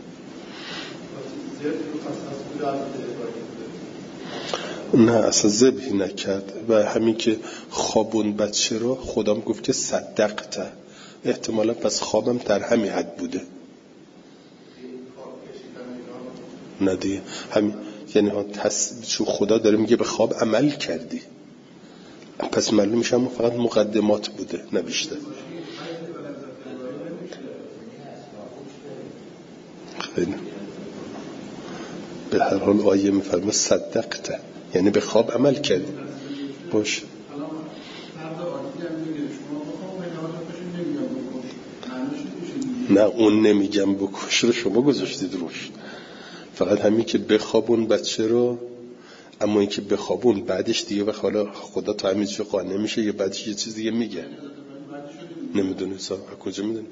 نه اصلا ذبحی نکرد و همین که خوابون بچه رو خودم گفت که صدقته، احتمالا پس خوابم در همین حد بوده. نه دیگه همین، یعنی ها تس... چون خدا داره میگه به خواب عمل کردی، پس معلوم میشه اما فقط مقدمات بوده نه بیشتر. خیلی به هر حال آیه میفرمه صدقته، یعنی به خواب عمل کردی. باشه نه اون نمیگم بکش رو شما گذاشتید روش، فقط همین که بخوابون بچه رو، اما این که بخوابون بعدش دیگه وقت حالا خدا تا همین چه قانع نمیشه یا بعدش یه چیز دیگه میگه. نمیدونه سا کجا میدونه.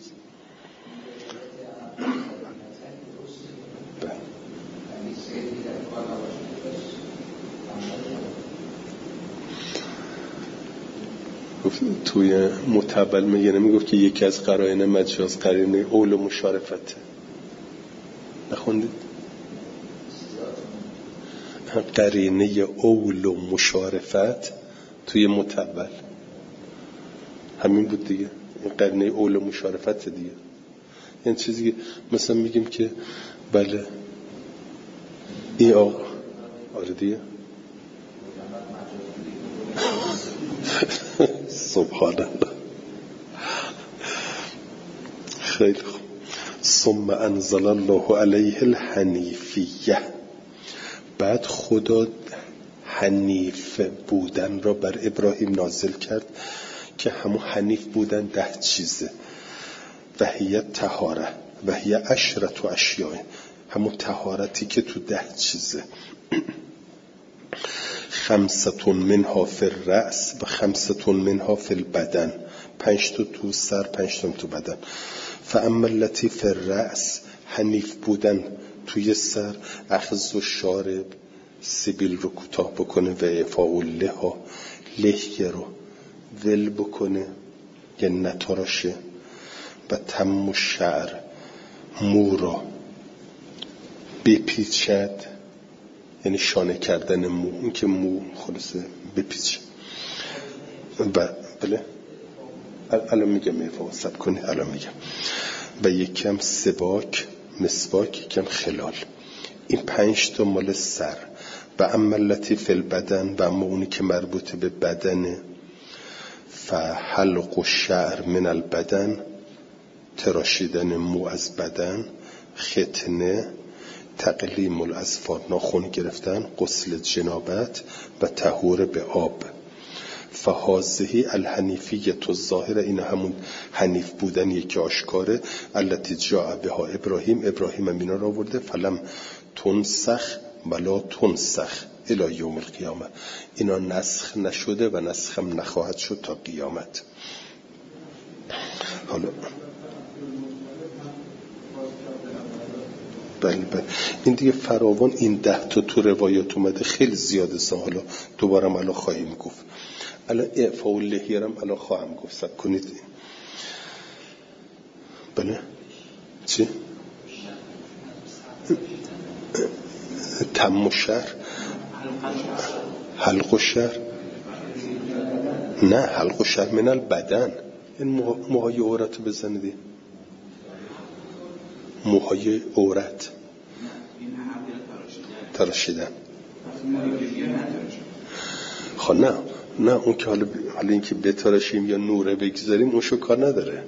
توی متبل میگه، نمیگفت که یکی از قرائن مجاز قرینه اول و مشارفته. نخوندید؟ قرینه اول و مشارفت توی متبل همین بود دیگه، این قرینه اول و مشارفت دیگه. این چیزی مثلا میگیم که بله این آقا آره دیگه سبحان الله. خیلی خوب. ثم انزل الله علیه الحنیفیه، بعد خدا حنیف بودن را بر ابراهیم نازل کرد که همون حنیف بودن ده چیزه. و هی طهاره و هی عشرة اشیاء، همون طهارتی که تو ده چیزه. خمسة منها فی الرأس و خمسة منها فی البدن، پنج تا تو سر پنج تا تو بدن. فاما التی فی الرأس، حنیف بودن توی سر، اخذ و شارب، سیبیل رو کوتاه بکنه و اعفاء اللحا، لحیه رو ول بکنه یا نتراشه، و تم و شعر، مو را بپیچد، یعنی شانه کردن مو، اون که مو خلاصه بپیچ. و بله الان میگم اعفاء سب کنه الان میگم. و یکم سواک، مسواک، یکم خلال. این پنج تا مال سر. و اما التی فی البدن، و اما اونی که مربوط به بدنه، فحلق و شعر من البدن، تراشیدن مو از بدن، ختنه، تقلیم الاظفار، ناخن گرفتن، غسل جنابت و طهور به آب. فهذه الحنیفیه الظاهره، این همون حنیف بودن یکی آشکاره. التي جاء بها ابراهیم، ابراهیم هم اینا را آورده. فلم تنسخ ولا تنسخ الی یوم القیامه، اینا نسخ نشده و نسخ هم نخواهد شد تا قیامت. حالا بله بله این دیگه فراوان، این ده تا تو روایات اومده، خیلی زیاده سا. حالا دوبارم الان خواهیم گفت، الان اعفاء اللحیه هم الان خواهم گفت، سب کنید. بله چی؟ تم و شهر، حلق و شهر، نه حلق و شهر من البدن، این موهای عورت رو بزنید، موهای عورت تراشیدن. خب نه نه اون که حالا حالا این که بتراشیم یا نوره بگذاریم اون شو کار نداره.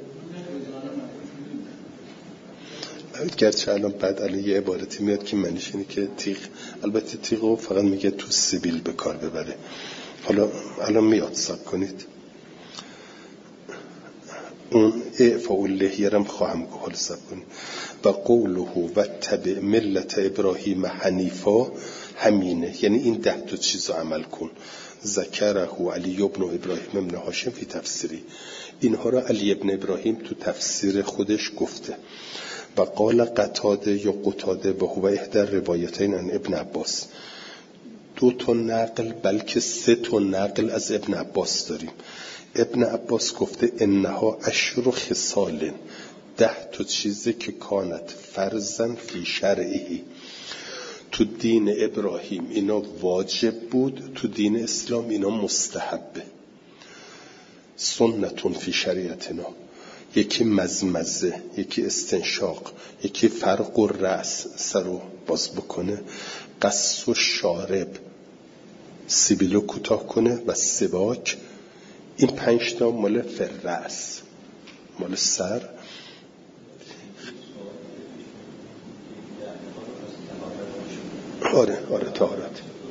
گرچه الان بعد الان یه عبارتی میاد که معنیش اینه که تیغ، البته تیغو فقط میگه تو سیبیل به کار ببره. حالا الان میاد، صبر کنید. اون اعفاء اللحیه رو خواهم گفت سب کنید. و قوله و تبع ملت ابراهیم حنیفا همینه، یعنی این ده تا چیز رو عمل کن. ذکره علی ابن ابراهیم ابن هاشم فی تفسیری، اینها را علی ابن ابراهیم تو تفسیر خودش گفته. و قال قتاده یا قتاده به هو احدى روایتین عن ابن عباس، دو تا نقل بلکه سه تا نقل از ابن عباس داریم. ابن عباس گفته انها عشر خصال، ده تا چیزه که کانت فرضاً فی شرعی، تو دین ابراهیم اینا واجب بود، تو دین اسلام اینا مستحبه. سنتون فی شریعتنا، یکی مزمزه، یکی استنشاق، یکی فرق و رأس سرو باز بکنه، قص و شارب سیبیلو کوتاه کنه و سواک. این پنج تا مال فررأس، مال سر. آره آره طهارت.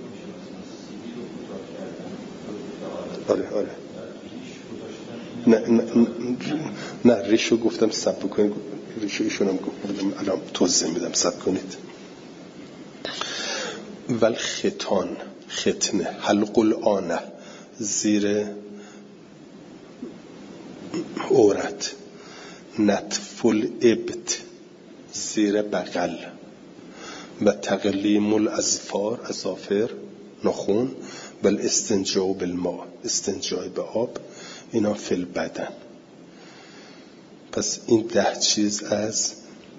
آره آره نه نه نه ریشو گفتم سب کنید، ریشو ایشونم گفتم الان توضیح میدم سب کنید. ول ختان، ختنه، حلق الآنه زیر عورت، نتف الابط زیر بغل، و تقلیم الاظفار اظافر ناخن، و الاستنجاء بالماء استنجای به آب، اینا فی البدن. پس این ده چیز از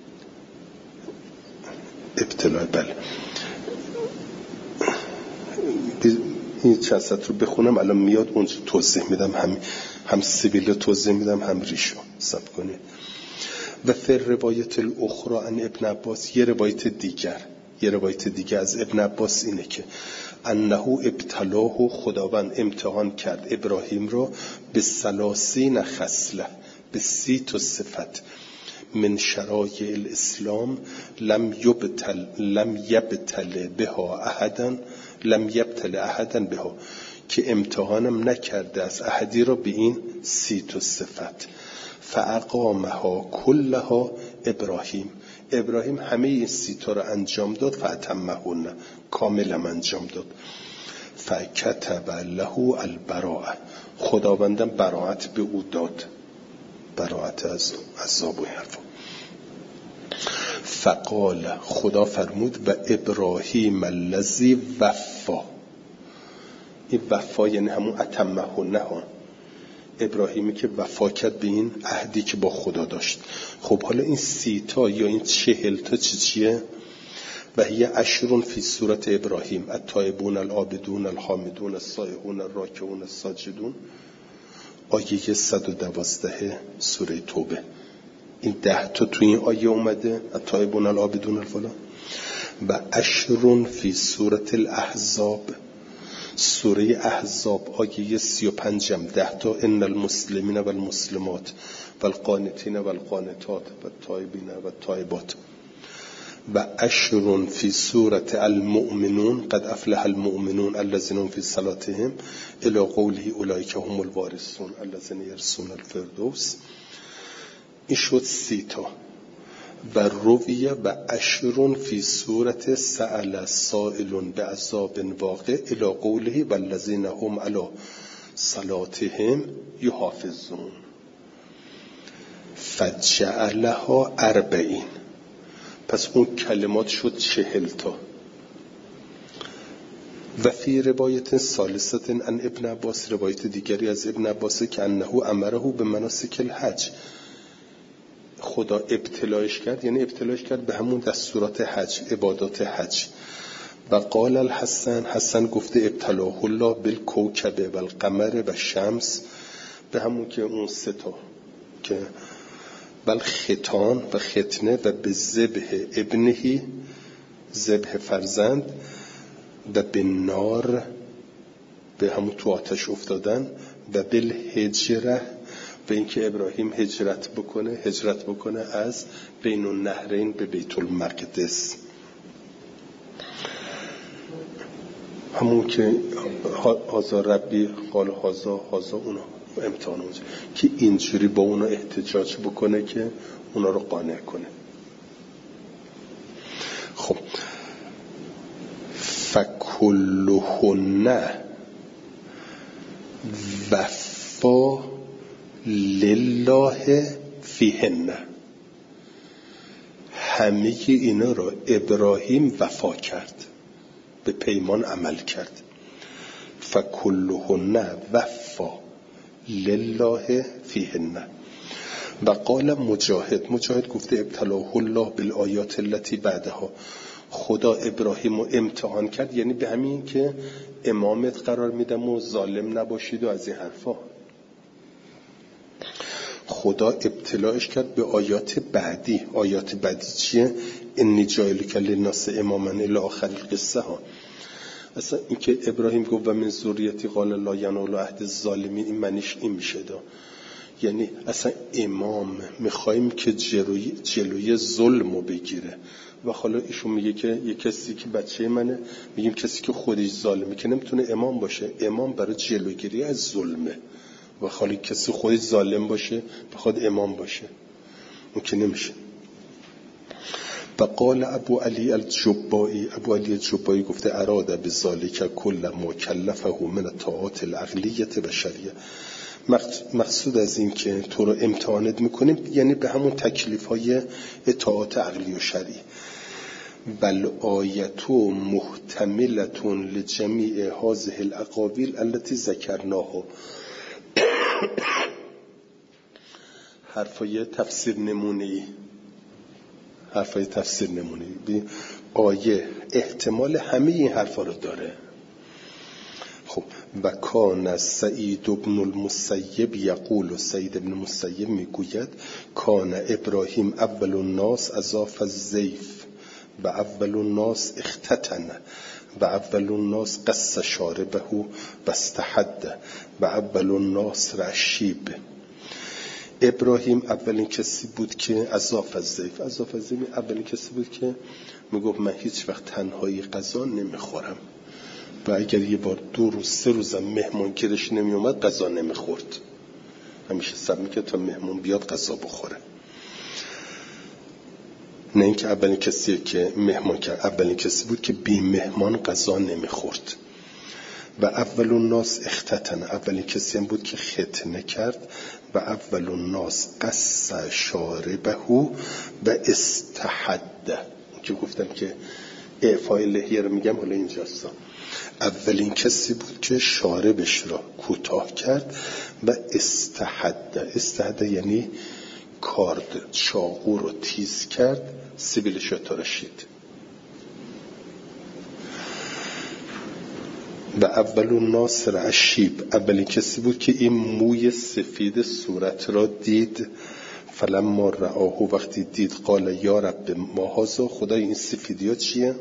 ابتلاع. بله این چند سطر رو بخونم الان میاد اونجا توضیح میدم، هم هم سیبیل توضیح میدم هم ریشو سب کنید. و فی روایت الاخرى عن ابن عباس، یه روایت دیگر یه روایت دیگر از ابن عباس اینه که انه ابتلاه، خداوند امتحان کرد ابراهیم رو به ثلاثین خصله، به سی تا صفت، من شرایع الاسلام لم یبتل لم یبتل بها احدا لم یبتل احدا بها، که امتحانم نکرده از احدی را به این سی تا صفت. فاقامها کلها ابراهیم، ابراهیم همه این سی تا را انجام داد. فاتمهن، کاملا انجام داد. فکتب له البراءه، خداوندم براءت به او داد، براءت از عذاب و حرفا. فقال، خدا فرمود و ابراهیم الذی وفا، این وفا یعنی همون اتمهن ها، ابراهیمی که وفا کرد به این عهدی که با خدا داشت. خب حالا این سی تا یا این چهل تا چی چیه؟ و هی عشرون فی صورت ابراهیم، التائبون العابدون الحامدون السائحون الراکعون الساجدون، آیه صد و دوازده سوره توبه. این ده تا تو این آیه اومده، التائبون العابدون الفلان. و عشرون فی صورت الاحزاب، سوره احزاب آیه سی و پنجم، ده تا ان المسلمین و المسلمات و القانتین و القانتات و التائبین و التائبات. و عشرون فی صورت المؤمنون، قد افلح المؤمنون الذین هم فی صلاتهم الی قوله اولئک هم الوارثون الذین یرثون الفردوس. این شد سی تا. و رویه و عشرون فی صورت سأل سائل بعذاب واقع الی قوله والذین هم علی صلاتهم یحافظون فجعلها اربعین. پس اون کلمات شد چهل تا. و فی روایت ثالثه عن ابن عباس، روایت دیگری از ابن عباس که انه امره به مناسک الحج، خدا ابتلاش کرد، یعنی ابتلاش کرد به همون دستورات حج، عبادات حج. و قال الحسن، حسن گفته ابتلاه الله بالکوکب و القمر و شمس، به همون که اون سه تا که بل ختان و ختنه و به ذبح ابنهی، ذبح فرزند، و به نار، به همون تو آتش افتادن، و بالهجره، به اینکه ابراهیم هجرت بکنه هجرت بکنه از بین النهرین به بیت المقدس، همون که هازا ربی قال هازا هازا اونا امتحان اونجا که اینجوری با اونا احتجاج بکنه که اونا رو قانع کنه. خب فکلهن وفا لله فیهن، همه اینا رو ابراهیم وفا کرد، به پیمان عمل کرد. فکلهن وفا لله فیهن. و قال مجاهد، مجاهد گفته ابتلاه الله بالآیات التي بعدها، خدا ابراهیم رو امتحان کرد، یعنی به همین که امامت قرار میدم و ظالم نباشید و از این حرفا. خدا ابتلاش کرد به آیات بعدی. آیات بعدی چیه؟ انی جاعلک للناس اماما الی آخر القصه ها. اصلا این که ابراهیم گفت و من ذریتی قال لا ینال عهد الظالمین، این معنیش این میشه دا، یعنی اصلا امام میخوایم که جلوی, جلوی ظلمو بگیره. و حالا ایشون میگه که یه کسی که بچه منه، میگیم کسی که خودش ظالمه که نمیتونه امام باشه. امام برای جلوگیری از ظلمه. و حالا کسی خودش ظالم باشه بخواد امام باشه، اون که نمیشه. و قال ابو علی الجبایی، ابو علی الجبایی گفته اراده بذالک کل ما کلفه من الطاعات العقلیه و شرعیه. مقصود از این که تو رو امتحانت میکنیم یعنی به همون تکلیف های اطاعات عقلی و شرعی. بل آیتو محتملتون لجمیع هذه الاقاویل التي ذکرناها. حرفای تفسیر نمونه‌ای، حرفای تفسیر نمونه‌ای آیه احتمال همه این حرفا رو داره. خب و کان سعید ابن المسیب یقول، سعید ابن المسیب میگوید کان ابراهیم اول الناس اضاف الزیف و اول الناس اختتن و اول الناس قص شاربه و استحد و اول الناس رشیب. ابراهیم اولین کسی بود که اضاف الزیف، اضاف الزیف اولین کسی بود که میگفت من هیچ وقت تنهایی غذا نمیخورم و اگر یه بار دو روز سه روزم مهمان گیرش نمی اومد غذا نمیخورد، همیشه سعی میکرد تا مهمان بیاد غذا بخوره. نه اینکه اولین کسی که مهمان کرد، اولین کسی بود که بی مهمان غذا نمیخورد. و اول الناس اختتن، اولین کسی هم بود که ختنه کرد. و اول الناس قص شاربه و استحد، که گفتم که اعفای لحیه رو میگم حالا اینجاست. اولین کسی بود که شاربش را کوتاه کرد و استحد، استحد یعنی کارد، چاقو رو تیز کرد، سبیلش رو تراشید. و اول الناس رشیب، اولین کسی بود که این موی سفید صورت را دید. فلما رآه، وقتی دید قال یا رب ما هذا، خدای این سفیدی ها چیه؟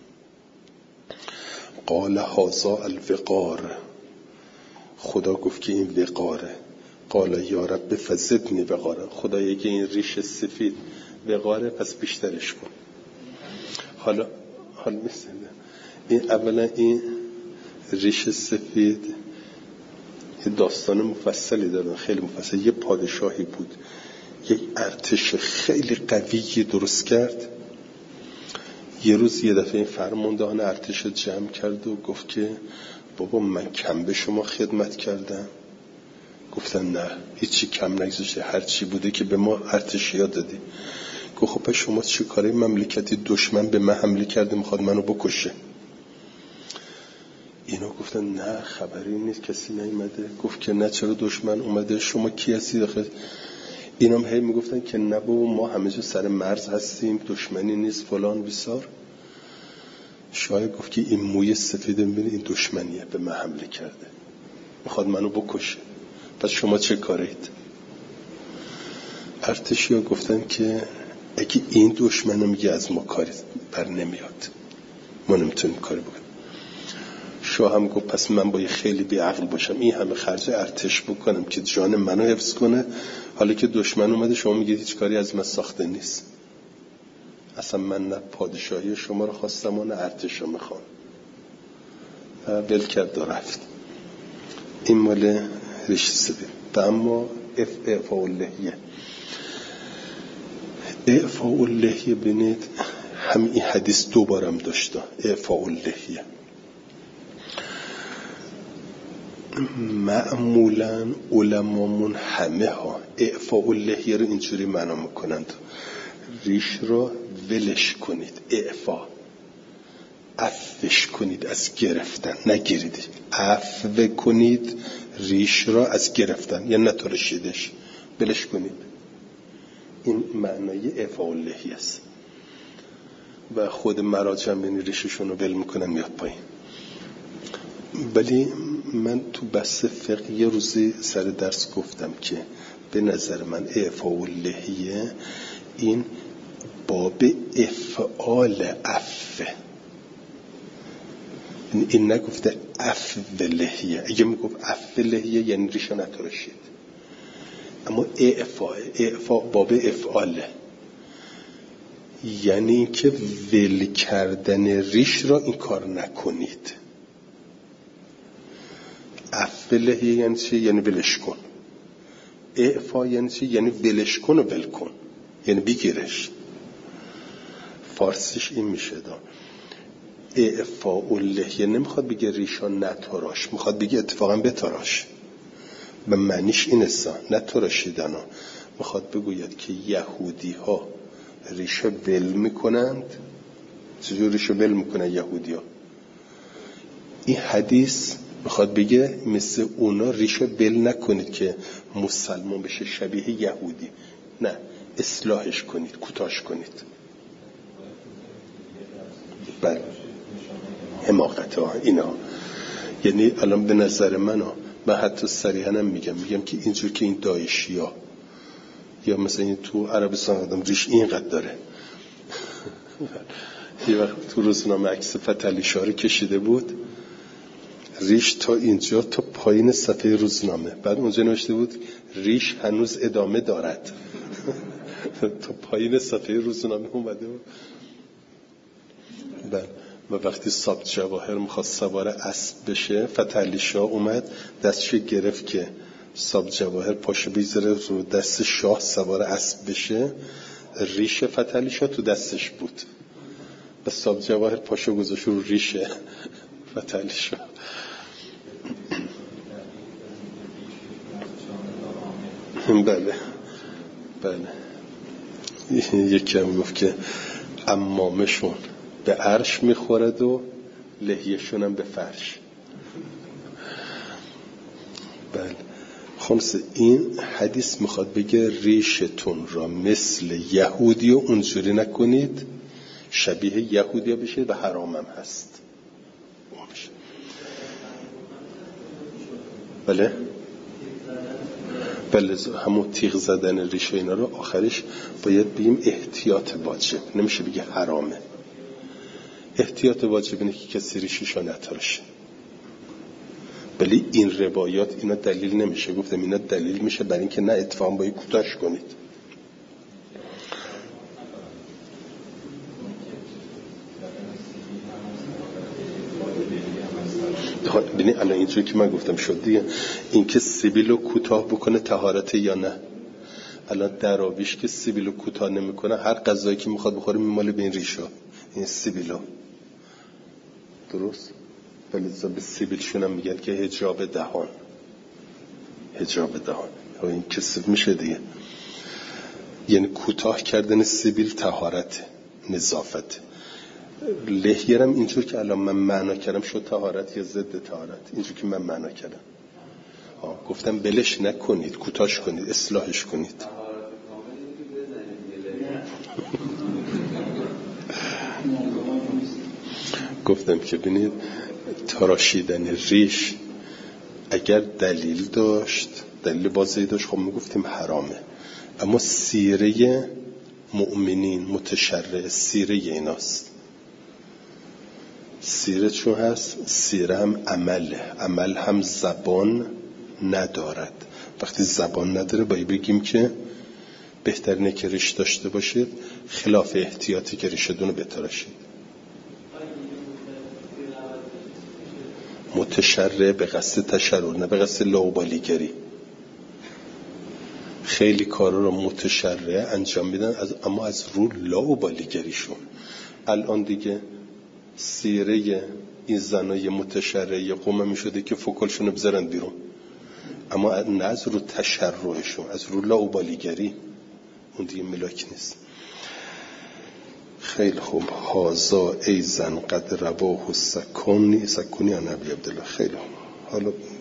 قال هذا الوقار، خدا گفت که این وقاره. قال یا رب فزدنی وقارا، خدایی که این ریش سفید وقاره پس بیشترش کن. حالا حالا مثل این اولا این ریش سفید یه داستان مفصلی داره، خیلی مفصل. یه پادشاهی بود یک ارتش خیلی قوی درست کرد. یه روز یه دفعه این فرماندهان ارتش رو جمع کرد و گفت که بابا من کم به شما خدمت کردم؟ گفتن نه هیچی کم نگذاشته، هر چی بوده که به ما ارتشی ها دادی. گفت خب پس شما چی کاره؟ مملکتی دشمن به من حمله کرده میخواد منو بکشه. اینا گفتن نه خبری نیست، کسی نیومده. گفت که نه چرا دشمن اومده؟ شما کی هستی داخل؟ اینا هم هی میگفتن که نه بابا ما همه جا سر مرز هستیم، دشمنی نیست فلان بیسار. شاید گفت که این موی سفید میبینی این دشمنیه، به من حمله کرده میخواد منو بکشه، پس شما چه کارید؟ ارتشی ها گفتن که اگه این دشمنو میگه از ما کاری بر نمیاد، ما نمیتونیم کاری بکنیم. شاه هم گفت پس من باید خیلی بی عقل باشم این همه خرج ارتش بکنم که جان منو حفظ کنه، حالی که دشمن اومده شما میگید هیچ کاری از من ساخته نیست. اصلا من نه پادشاهی شما رو خواستم و نه ارتش رو میخوام. ول کرد و رفت. این مال ریش سفید. و اما اعفاء اللحیه اعفاء اللحیه بینید هم این حدیث دوبارم داشته. اعفاء اللحیه معمولا علمامون همه ها اعفاء اللحیه رو اینجوری معنا میکنند: ریش رو ولش کنید، اعفا عفوش کنید از گرفتن، نگیرید، عفو کنید ریش را از گرفتن، یا نترشیدش، ولش کنید. این معنای اعفاء اللحیه است. و خود مراجع بینی ریششون رو ول میکنن میاد پایین. ولی من تو بحث فقه یه روزی سر درس گفتم که به نظر من اعفاء اللحیه این باب افعال عفو، این نگفته عفو لحیه. اگه میگفت عفو لحیه یعنی ریشه نترشید، اما اعفاء اعفاء باب افعاله، یعنی این که ول کردن ریش را این کار نکنید. عفو لحیه یعنی چی؟ یعنی ولش کن. اعفاء یعنی چی؟ یعنی ولش کن و ول کن، یعنی بگیرش. فارسیش این میشه دا اعفاء اللحیه نمیخواد بگه ریشان نتراش، میخواد بگه اتفاقا بتراش. به معنیش این است، نتراشیدن ها. میخواد بگوید که یهودی ها ریشه ول میکنند. چجور ریشه ول میکنن یهودی ها؟ این حدیث میخواد بگه مثل اونا ریشه ول نکنید که مسلمان بشه شبیه یهودی، نه، اصلاحش کنید، کوتاش کنید. بله، حماقت ها اینا. یعنی الان به نظر من ها، من حتی صریحاً میگم میگم که اینجور که این داعشی ها یا مثلا این تو عربستان آدم ریش اینقدر داره. یه وقت تو روزنامه عکس فتحعلی شاه کشیده بود، ریش تا اینجا تا پایین صفحه روزنامه، بعد اونجا نوشته بود ریش هنوز ادامه دارد. تا پایین صفحه روزنامه اومده بود. بله. و وقتی سابت جواهر میخواست سوار اسب بشه، فتحعلی شاه اومد دستش گرفت که سابت جواهر پاشو بیزره رو دست شاه سوار اسب بشه، ریش فتحعلی شاه تو دستش بود و سابت جواهر پاشو گذاشت رو ریش فتحعلی شاه. بله بله. یکی هم گفت که عمامشون به عرش میخورد و لحیه‌شون هم به فرش. بله. خمسه این حدیث میخواد بگه ریشتون را مثل یهودی و اونجوری نکنید، شبیه یهودی ها بشید و حرامم هست. بله بله. همون تیغ زدن ریشه اینا رو آخرش باید بگیم احتیاط واجب، نمیشه بگه حرامه. احتیاط واجب اینه که کسی ریششو نترشه. ولی این روایات اینا دلیل نمیشه. گفتم اینا دلیل میشه برای اینکه نه اتفاقا باید کوتاش کنید. ببینی الان اینجوری که من گفتم شد دیگه، این که سیبیل رو کوتاه بکنه طهارت یا نه. الان دراویش که سیبیل رو کوتاه نمیکنه، هر غذایی که میخواد بخوره میماله به این ریشا، این سیبیلا. درست؟ ولی به سیبیلشون هم میگن که حجاب دهان، حجاب دهان. این کسب میشه دیگه. یعنی کوتاه کردن سیبیل طهارت، نظافت. لحیه هم اینجور که الان من معنا کردم شد طهارت یا ضد طهارت؟ اینجور که من معنا کردم آه. گفتم بلش نکنید، کوتاش کنید، اصلاحش کنید. گفتم که ببینید تراشیدن ریش اگر دلیل داشت، دلیل واضحی داشت، خب میگفتیم حرامه. اما سیره مؤمنین متشرع سیره ایناست. سیره چون هست، سیره هم عمله، عمل هم زبان ندارد. وقتی زبان نداره باید بگیم که بهترینه که ریش داشته باشید، خلاف احتیاطی که ریشتون رو بتراشید. متشرع به قصد تشرع، نه به قصد لاابالیگری. خیلی کارا رو متشرع انجام میدن، از اما از رو لاابالیگریشون. الان دیگه سیره این زنای متشرع قوم میشده که فوکالشون بذارن بیرون، اما نه از رو تشرعشون، از رو لاابالیگری. اون دیگه ملاک نیست. خیلی خوب. هازا ای زن قد رواه سکونی سکونی نبی عبدالله. خیلی خوب. حالا